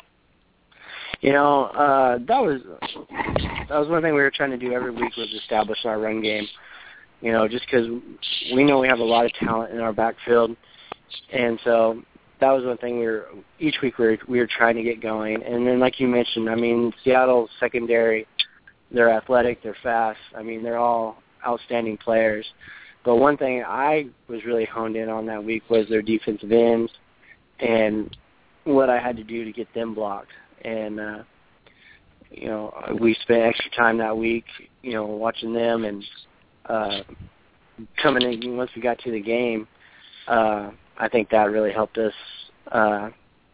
You know, uh, that was that was one thing we were trying to do every week was establish our run game. You know, just because we know we have a lot of talent in our backfield, and so that was one thing we were each week we were we were trying to get going. And then, like you mentioned, I mean, Seattle's secondary, they're athletic, they're fast. I mean, they're all outstanding players. But one thing I was really honed in on that week was their defensive ends and what I had to do to get them blocked. And, uh, you know, we spent extra time that week, you know, watching them and uh, coming in once we got to the game. Uh, I think that really helped us uh,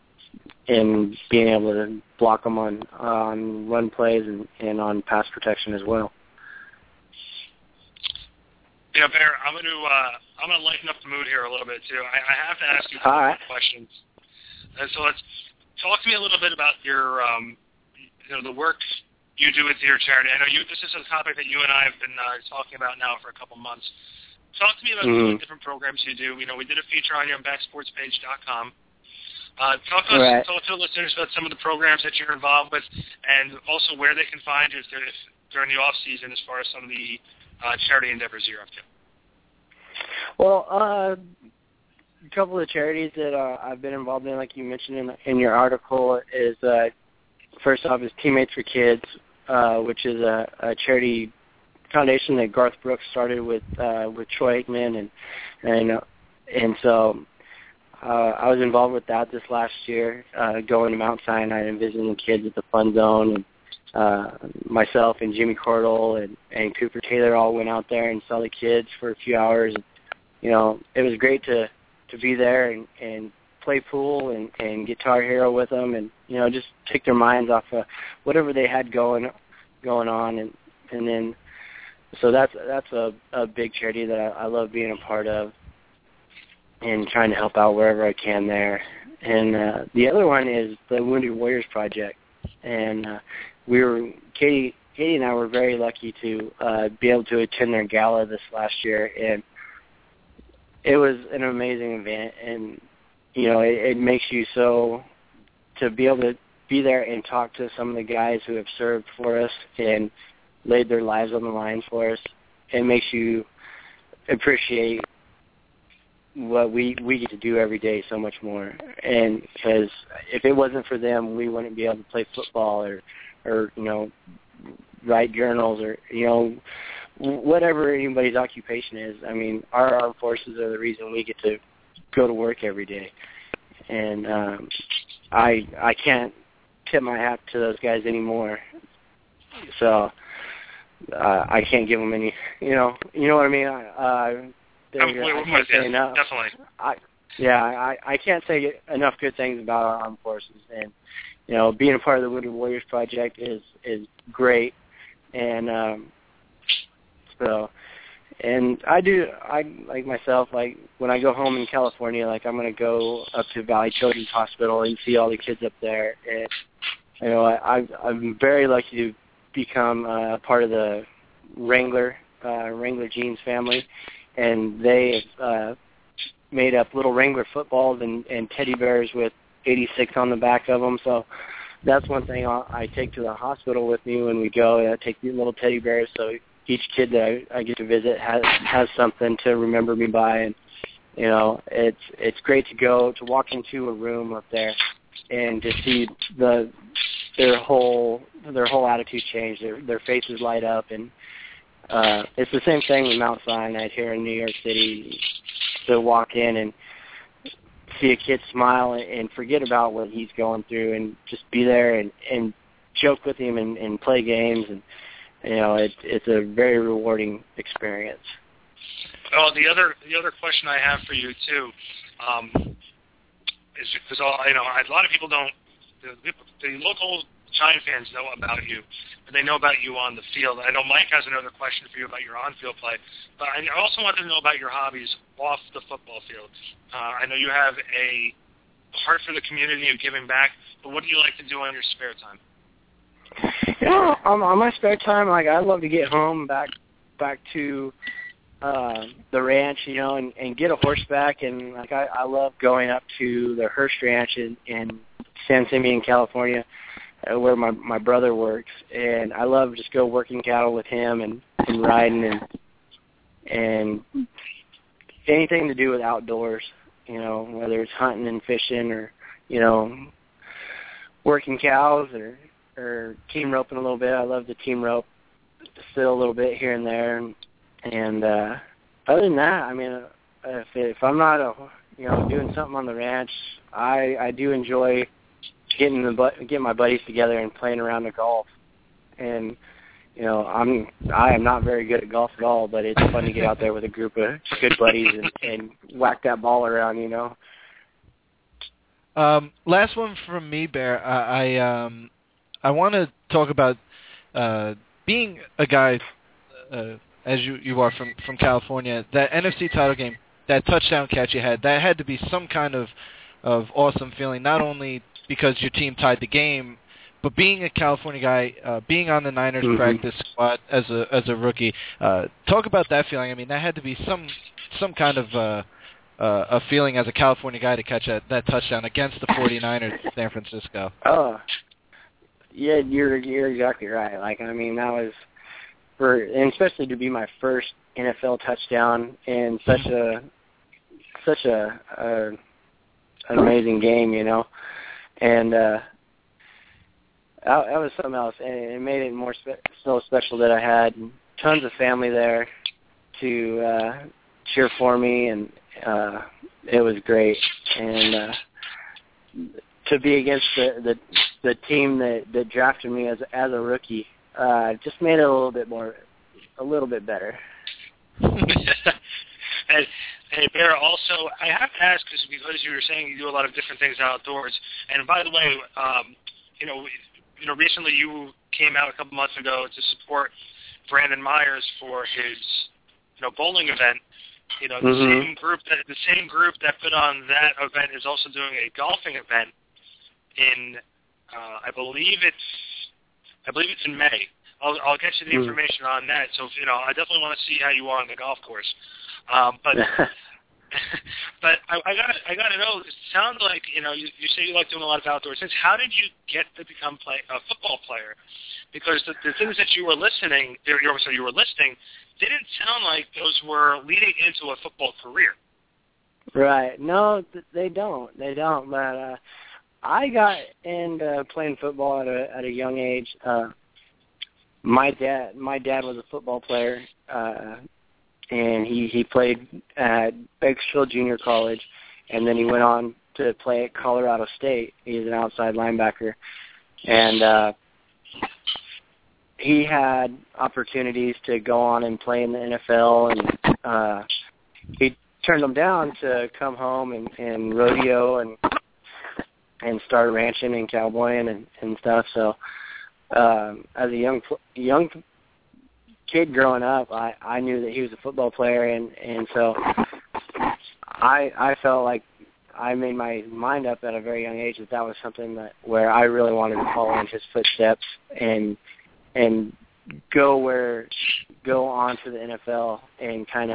in being able to block them on, on run plays and, and on pass protection as well. Yeah, Bear, I'm going to uh, I'm going to lighten up the mood here a little bit too. I, I have to ask you some right. questions. And so let's talk to me a little bit about your, um, you know, the work you do with your charity. I know you. This is a topic that you and I have been uh, talking about now for a couple months. Talk to me about mm-hmm. some of the different programs you do. You know, we did a feature on you on back sports page dot com. Uh, talk to us, right. talk to the listeners about some of the programs that you're involved with, and also where they can find you during the off season as far as some of the uh, charity endeavors you're up to. Well, uh, a couple of charities that uh, I've been involved in, like you mentioned in, in your article, is uh, first off is Teammates for Kids, uh, which is a, a charity foundation that Garth Brooks started with uh, with Troy Aikman, and and uh, and so uh, I was involved with that this last year, uh, going to Mount Sinai and visiting kids at the Fun Zone. And, uh, myself and Jimmy Cordell and, and Cooper Taylor all went out there and saw the kids for a few hours. And, you know, it was great to, to be there and, and play pool and, and Guitar Hero with them, and you know, just take their minds off of whatever they had going going on, and and then so that's that's a, a big charity that I, I love being a part of and trying to help out wherever I can there. And uh, the other one is the Wounded Warriors Project. And uh, we were Katie, Katie and I were very lucky to uh, be able to attend their gala this last year, and it was an amazing event. And you know, it, it makes you so to be able to be there and talk to some of the guys who have served for us and laid their lives on the line for us. It makes you appreciate what we we get to do every day so much more. And because if it wasn't for them, we wouldn't be able to play football or, or you know, write journals or, you know, whatever anybody's occupation is. I mean, our armed forces are the reason we get to go to work every day. And um, I I can't tip my hat to those guys anymore. So uh, I can't give them any, you know, you know what I mean? Uh, I'm I can't say enough. Definitely. I, yeah, I, I can't say enough good things about our armed forces. And, you know, being a part of the Wounded Warriors Project is, is great. And um, so, and I do, I like myself, like when I go home in California, like I'm going to go up to Valley Children's Hospital and see all the kids up there. And, you know, I, I, I'm very lucky to become a uh, part of the Wrangler, uh, Wrangler Jeans family. And they uh, made up little Wrangler footballs and, and teddy bears with eighty-six on the back of them. So that's one thing I'll, I take to the hospital with me when we go. I take these little teddy bears so each kid that I, I get to visit has has something to remember me by. And you know, it's it's great to go to walk into a room up there and to see the their whole their whole attitude change. Their their faces light up. And Uh, it's the same thing with Mount Sinai here in New York City. To walk in and see a kid smile and, and forget about what he's going through and just be there and, and joke with him and, and play games. And, you know, it, it's a very rewarding experience. Oh, the other the other question I have for you, too, um, is because, all, you know, a lot of people don't, the, the local Giant fans know about you, but they know about you on the field. I know Mike has another question for you about your on-field play, but I also want to know about your hobbies off the football field. Uh, I know you have a heart for the community of giving back, but what do you like to do on your spare time? You know, on, on my spare time, like I love to get home back back to uh, the ranch, you know, and, and get a horseback, and like I, I love going up to the Hearst Ranch in, in San Simeon, California, where my my brother works, and I love just go working cattle with him and, and riding and and anything to do with outdoors, you know, whether it's hunting and fishing or, you know, working cows or or team roping a little bit. I love the team rope still a little bit here and there, and, and uh, other than that, I mean, if if I'm not a, you know doing something on the ranch, I I do enjoy getting the getting my buddies together and playing around the golf. And you know, I'm I am not very good at golf at all, but it's fun to get out there with a group of good buddies and, and whack that ball around. You know. Um, last one from me, Bear. I I, um, I want to talk about uh, being a guy uh, as you you are from from California. That N F C title game, that touchdown catch you had, that had to be some kind of of awesome feeling. Not only because your team tied the game, but being a California guy, uh, being on the Niners mm-hmm. practice squad as a as a rookie, uh, talk about that feeling. I mean, that had to be some some kind of uh, uh, a feeling as a California guy to catch that, that touchdown against the 49ers in San Francisco. Oh, yeah, you're you're exactly right. Like, I mean, that was for, and especially to be my first N F L touchdown in such a such a, a an amazing game, you know. And uh, that, that was something else, and it made it more spe- so special that I had tons of family there to uh, cheer for me, and uh, it was great. And uh, to be against the, the the team that, that drafted me as as a rookie uh, just made it a little bit more, a little bit better. and, Hey, Bear, also, I have to ask, because because you were saying you do a lot of different things outdoors, and by the way, um, you know, you know, recently you came out a couple months ago to support Brandon Myers for his, you know, bowling event. you know, the Mm-hmm. same group that the same group that put on that event is also doing a golfing event in, uh, I believe it's, I believe it's in May. I'll, I'll get you the Mm. information on that. So, you know, I definitely want to see how you are on the golf course. Um, but but I, I got I got to know. It sounds like you know you, you say you like doing a lot of outdoor things. How did you get to become play, a football player? Because the, the things that you were listening, you were, so you were listing, didn't sound like those were leading into a football career. Right. No, th- they don't. They don't. But uh, I got into playing football at a at a young age. Uh, my dad, my dad was a football player, uh, and he he played at Bakersfield Junior College, and then he went on to play at Colorado State. He's an outside linebacker, and uh, he had opportunities to go on and play in the N F L, and uh, he turned them down to come home and, and rodeo and and start ranching and cowboying and, and stuff. So um, as a young young kid growing up, I, I knew that he was a football player, and, and so I I felt like I made my mind up at a very young age that that was something that where I really wanted to follow in his footsteps and and go where go on to the N F L and kind of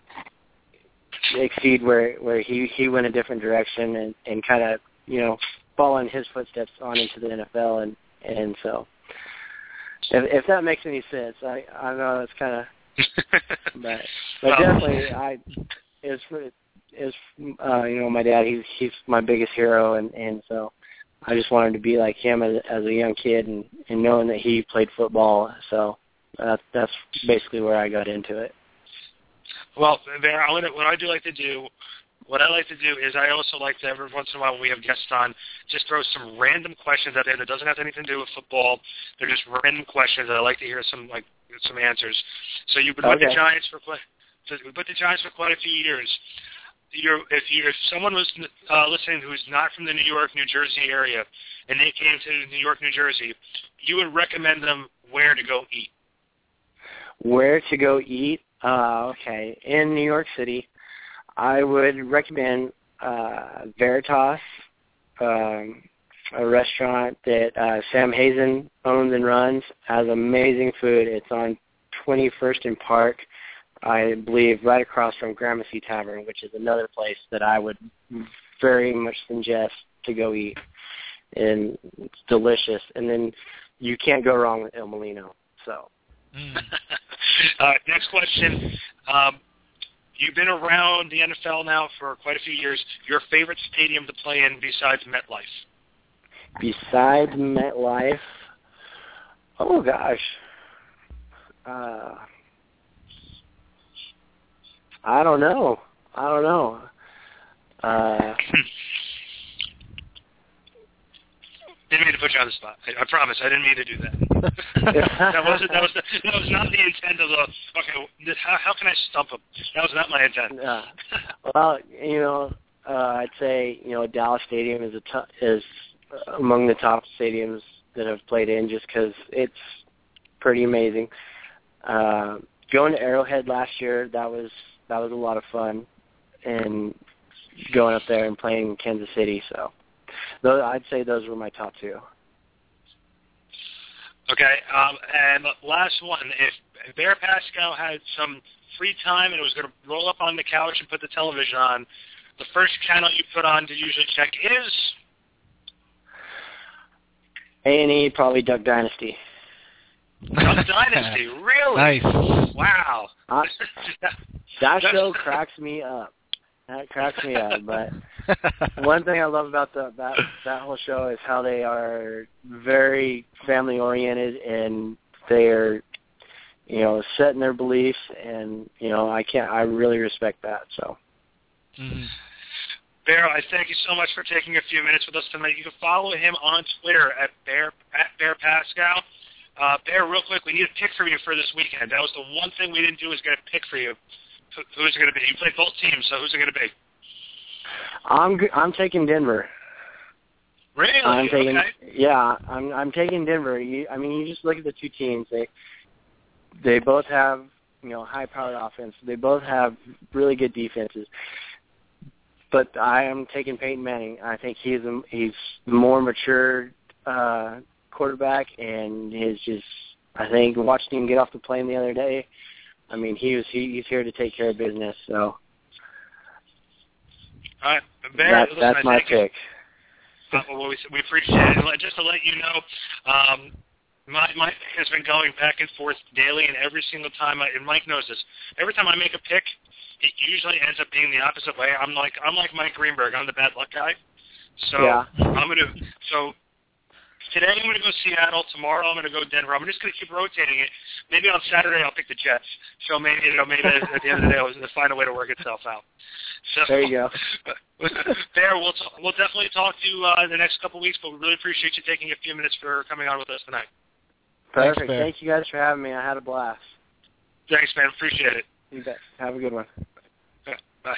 exceed where where he he went a different direction and and kind of you know follow in his footsteps on into the N F L and and so if, if that makes any sense, I I know it's kind of but but definitely I is is uh, you know my dad he's he's my biggest hero and and so I just wanted to be like him as as a young kid and and knowing that he played football, so that's that's basically where I got into it. Well, Bear, I what I do like to do, what I like to do is I also like to every once in a while when we have guests on, just throw some random questions out there that doesn't have anything to do with football. They're just random questions that I like to hear some like some answers. So you've been Okay. with the Giants for quite, so we've been with the Giants for quite a few years. You're, if you if someone was uh, listening who's not from the New York, New Jersey area, and they came to New York, New Jersey, you would recommend them where to go eat. Where to go eat? Uh, okay, in New York City, I would recommend uh, Veritas, um, a restaurant that uh, Sam Hazen owns and runs. Has amazing food. It's on twenty-first and Park, I believe, right across from Gramercy Tavern, which is another place that I would very much suggest to go eat. And it's delicious. And then you can't go wrong with El Molino. So. Mm. uh, next question. Um, you've been around the N F L now for quite a few years. Your favorite stadium to play in besides MetLife? Besides MetLife? Oh, gosh. Uh, I don't know. I don't know. Uh, didn't mean to put you on the spot. I, I promise. I didn't mean to do that. that wasn't. That was. The, that was not the intent of the. Okay. This, how, how can I stump him? That was not my intent. uh, well, you know, uh, I'd say you know Dallas Stadium is a to- is among the top stadiums that I've played in, just because it's pretty amazing. Uh, going to Arrowhead last year, that was that was a lot of fun, and going up there and playing in Kansas City. So, those, I'd say those were my top two. Okay, um, and last one. If Bear Pascal had some free time and was going to roll up on the couch and put the television on, the first channel you put on to usually check is? A and E, probably Duck Dynasty. Duck Dynasty, really? Nice. Wow. Uh, that show cracks me up. That cracks me up. But one thing I love about the, that that whole show is how they are very family oriented and they're, you know, set in their beliefs, and you know, I can't. I really respect that. So. Mm-hmm. Bear, I thank you so much for taking a few minutes with us tonight. You can follow him on Twitter at Bear at Bear Pascal. Uh, Bear, real quick, we need a pick for you for this weekend. That was the one thing we didn't do is get a pick for you. Who, who's it going to be? You played both teams, so who's it going to be? I'm I'm taking Denver. Really? I'm taking okay. yeah. I'm I'm taking Denver. You, I mean, you just look at the two teams. They they both have you know, high-powered offense. They both have really good defenses. But I am taking Peyton Manning. I think he's a, he's the more mature uh, quarterback, and he's just. I think watching him get off the plane the other day. I mean, he was he, he's here to take care of business. So. All right, Bear, that's, listen, that's my pick. Uh, well, we, we appreciate it. Just to let you know, um, my my pick has been going back and forth daily, and every single time, I, and Mike knows this. Every time I make a pick, it usually ends up being the opposite way. I'm like I'm like Mike Greenberg. I'm the bad luck guy. So yeah. I'm gonna so. Today I'm going to go Seattle. Tomorrow I'm going to go Denver. I'm just going to keep rotating it. Maybe on Saturday I'll pick the Jets. So maybe you know maybe at the end of the day I'll find a way to work itself out. So, there you go. There, we'll t- we'll definitely talk to you uh, in the next couple of weeks. But we really appreciate you taking a few minutes for coming on with us tonight. Perfect. Thanks, Thank you guys for having me. I had a blast. Thanks, man. Appreciate it. You bet. Have a good one. Bye.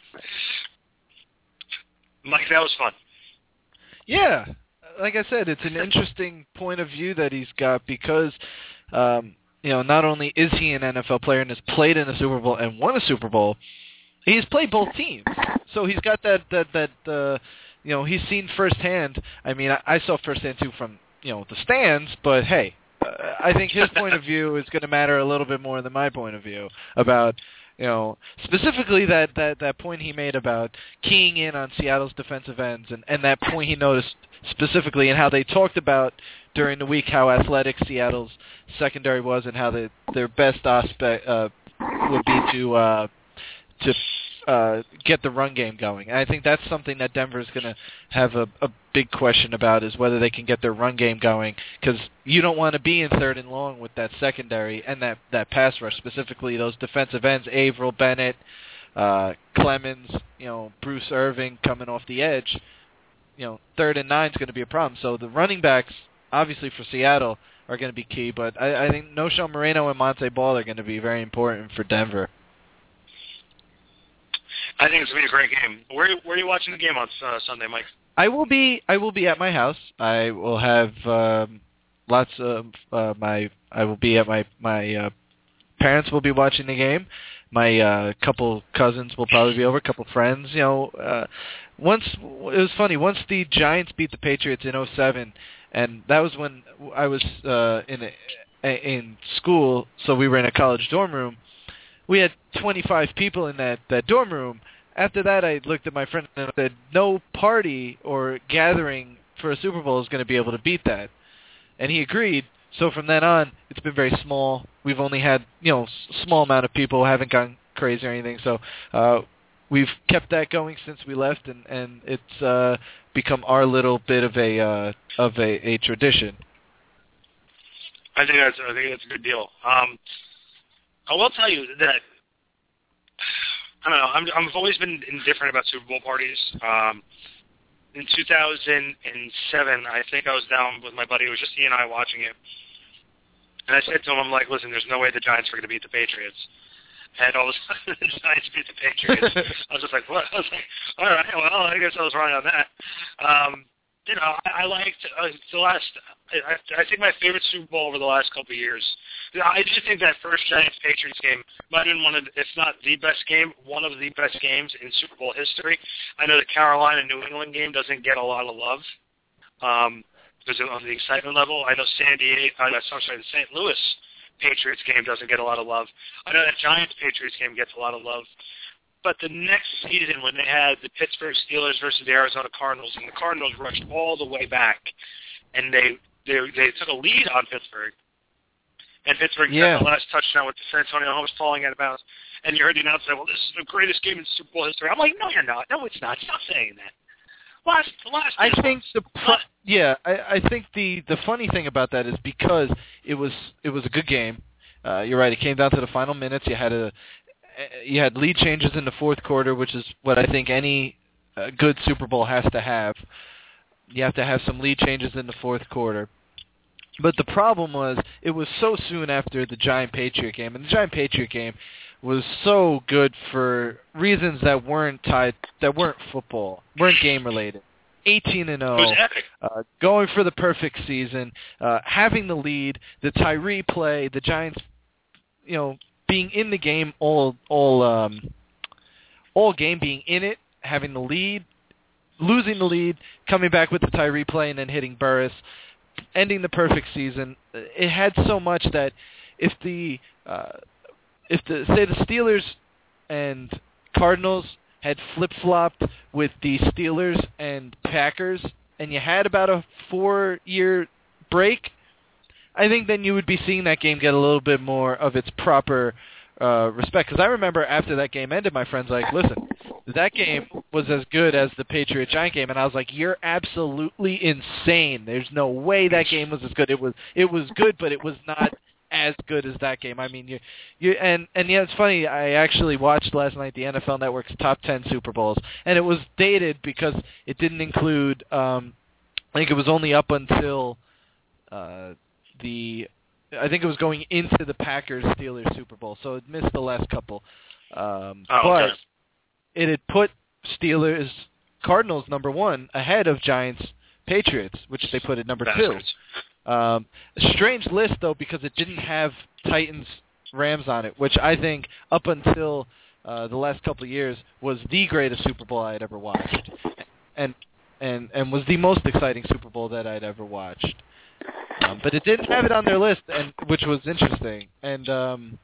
Mike, that was fun. Yeah. Like I said, it's an interesting point of view that he's got because, um, you know, not only is he an N F L player and has played in a Super Bowl and won a Super Bowl, he's played both teams. So he's got that, that, that uh, you know, he's seen firsthand. I mean, I, I saw firsthand, too, from, you know, the stands, but, hey, uh, I think his point of view is going to matter a little bit more than my point of view about, you know, specifically that, that, that point he made about keying in on Seattle's defensive ends and, and that point he noticed specifically and how they talked about during the week how athletic Seattle's secondary was and how the, their best aspect uh, would be to uh, to uh, get the run game going. And I think that's something that Denver is going to have a, a big question about is whether they can get their run game going because you don't want to be in third and long with that secondary and that, that pass rush, specifically those defensive ends, Averill, Bennett, uh, Clemens, you know, Bruce Irving coming off the edge. You know, third and nine is going to be a problem. So the running backs, obviously for Seattle, are going to be key. But I, I think Noshawn Moreno and Monte Ball are going to be very important for Denver. I think it's going to be a great game. Where, where are you watching the game on uh, Sunday, Mike? I will be. I will be at my house. I will have um, lots of uh, my. I will be at my my uh, parents will be watching the game. My uh, couple cousins will probably be over. A couple friends. You know. Uh, Once it was funny. Once the Giants beat the Patriots in oh seven, and that was when I was uh, in a, in school. So we were in a college dorm room. We had twenty-five people in that, that dorm room. After that, I looked at my friend and said, "No party or gathering for a Super Bowl is going to be able to beat that." And he agreed. So from then on, it's been very small. We've only had you know small amount of people. Haven't gone crazy or anything. So. Uh, We've kept that going since we left, and, and it's uh, become our little bit of a uh, of a, a tradition. I think that's I think that's a good deal. Um, I will tell you that I don't know. I'm, I've always been indifferent about Super Bowl parties. Um, in two thousand seven, I think I was down with my buddy. It was just he and I watching it, and I said to him, "I'm like, listen, there's no way the Giants are going to beat the Patriots." And all of a sudden, the Giants beat the Patriots. I was just like, what? I was like, all right, well, I guess I was wrong on that. Um, you know, I, I liked uh, the last, I, I think my favorite Super Bowl over the last couple of years. I do think that first Giants-Patriots game might have been one of, if not the best game, one of the best games in Super Bowl history. I know the Carolina-New England game doesn't get a lot of love um, because of the excitement level. I know San Diego, I'm sorry, the Saint Louis Patriots game doesn't get a lot of love. I know that Giants-Patriots game gets a lot of love. But the next season when they had the Pittsburgh Steelers versus the Arizona Cardinals, and the Cardinals rushed all the way back, and they they, they took a lead on Pittsburgh, and Pittsburgh yeah. got the last touchdown with the San Antonio Holmes falling out of bounds, and you heard the announcer say, well, this is the greatest game in Super Bowl history. I'm like, no, you're not. No, it's not. Stop saying that. Last, last I think the pro- yeah, I, I think the, the funny thing about that is because it was it was a good game. Uh, you're right. It came down to the final minutes. You had a you had lead changes in the fourth quarter, which is what I think any uh, good Super Bowl has to have. You have to have some lead changes in the fourth quarter. But the problem was it was so soon after the Giant-Patriot game, and the Giant-Patriot game was so good for reasons that weren't tied, that weren't football, weren't game related. eighteen and oh, uh, going for the perfect season, uh, having the lead, the Tyree play, the Giants, you know, being in the game all all um, all game, being in it, having the lead, losing the lead, coming back with the Tyree play, and then hitting Burris, ending the perfect season. It had so much that if the uh, if the say the Steelers and Cardinals had flip-flopped with the Steelers and Packers, and you had about a four-year break, I think then you would be seeing that game get a little bit more of its proper uh, respect. Because I remember after that game ended, my friends like, listen, that game was as good as the Patriot-Giant game, and I was like, you're absolutely insane. There's no way that game was as good. It was it was good, but it was not as good as that game. I mean, you, you, and and yeah, it's funny. I actually watched last night the N F L Network's top ten Super Bowls, and it was dated because it didn't include. Um, I think it was only up until uh, the. I think it was going into the Packers Steelers Super Bowl, so it missed the last couple. Um, oh, but okay. it had put Steelers Cardinals number one ahead of Giants Patriots, which they put at number Bastards. two. Um, strange list, though, because it didn't have Titans-Rams on it, which I think up until uh, the last couple of years was the greatest Super Bowl I had ever watched, and and and was the most exciting Super Bowl that I'd ever watched. Um, but it didn't have it on their list, and which was interesting. And um,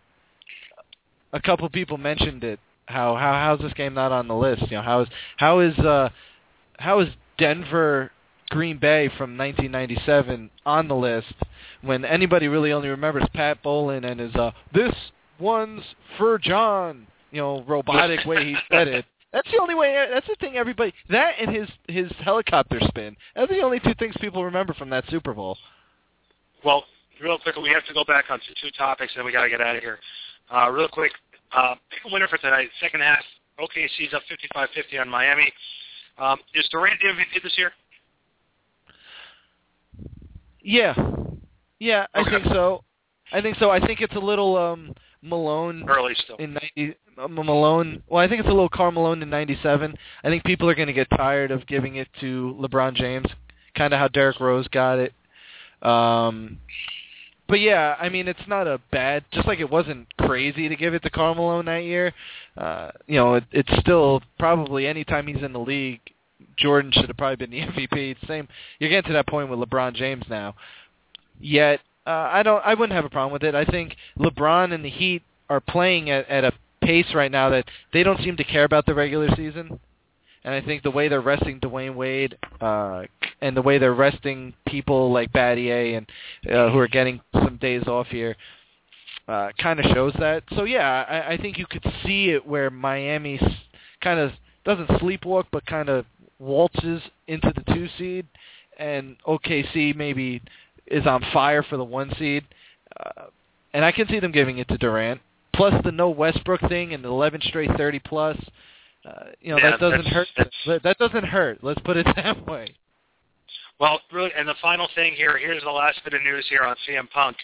a couple people mentioned it. How how how's this game not on the list? You know, how is how is uh, how is Denver Green Bay from nineteen ninety-seven on the list when anybody really only remembers Pat Bowlen and his uh, "this one's for John," you know, robotic way he said it. That's the only way. That's the thing everybody. That and his his helicopter spin. That's the only two things people remember from that Super Bowl. Well, real quick, we have to go back on to two topics, and then we got to get out of here. Uh, real quick, uh, pick a winner for tonight. Second half, O K C's up fifty-five fifty on Miami. Um, is Durant the M V P this year? Yeah, yeah, I Okay. think so. I think so. I think it's a little um, Malone Early still. in ninety. Uh, Malone. Well, I think it's a little Karl Malone in ninety-seven. I think people are going to get tired of giving it to LeBron James, kind of how Derrick Rose got it. Um, but yeah, I mean, it's not a bad. Just like it wasn't crazy to give it to Karl Malone that year. Uh, you know, it, it's still probably anytime he's in the league, Jordan should have probably been the M V P. It's same. You're getting to that point with LeBron James now. Yet, uh, I don't. I wouldn't have a problem with it. I think LeBron and the Heat are playing at, at a pace right now that they don't seem to care about the regular season. And I think the way they're resting Dwayne Wade uh, and the way they're resting people like Battier and uh, who are getting some days off here uh, kind of shows that. So, yeah, I, I think you could see it where Miami kind of doesn't sleepwalk but kind of waltzes into the two seed, and O K C maybe is on fire for the one seed. Uh, and I can see them giving it to Durant. Plus the no Westbrook thing and the eleven straight thirty plus. Uh, you know, yeah, that doesn't that's, hurt. That's, that doesn't hurt. Let's put it that way. Well, really, and the final thing here, here's the last bit of news here on C M Punk.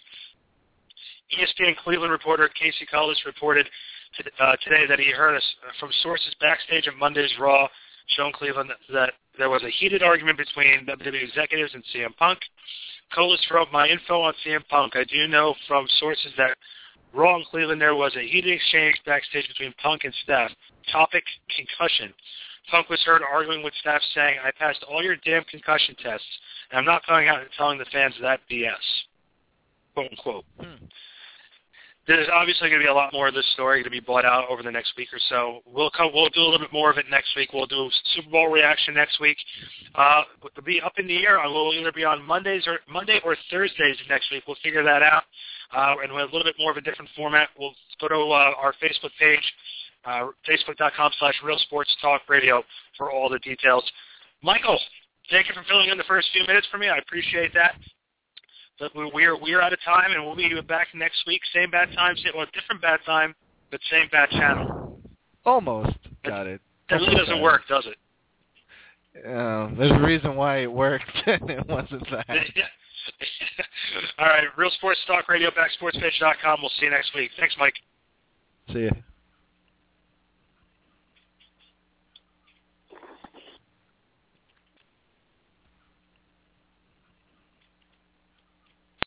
E S P N Cleveland reporter Casey Cullis reported to, uh, today that he heard us from sources backstage at Monday's Raw shown Cleveland that, that there was a heated argument between W W E executives and C M Punk. Cullis wrote, "My info on C M Punk. I do know from sources that Raw in Cleveland there was a heated exchange backstage between Punk and Steph. Topic, concussion. Punk was heard arguing with Steph saying, I passed all your damn concussion tests, and I'm not going out and telling the fans that B S. Quote, unquote. Hmm. There's obviously going to be a lot more of this story to be brought out over the next week or so. We'll come, we'll do a little bit more of it next week. We'll do Super Bowl reaction next week. Uh, it'll be up in the air. We'll either be on Mondays or Monday or Thursdays next week. We'll figure that out. Uh, and with a little bit more of a different format, we'll go to uh, our Facebook page, uh, facebook.com slash Real Sports Talk Radio for all the details. Michael, thank you for filling in the first few minutes for me. I appreciate that. But we're we're out of time, and we'll be back next week. Same bad time, well, different bad time, but same bad channel. Almost got it. That really doesn't work, does it? Uh, there's a reason why it worked, and it wasn't that. All right, Real Sports Talk Radio, back sports page dot com. We'll see you next week. Thanks, Mike. See you.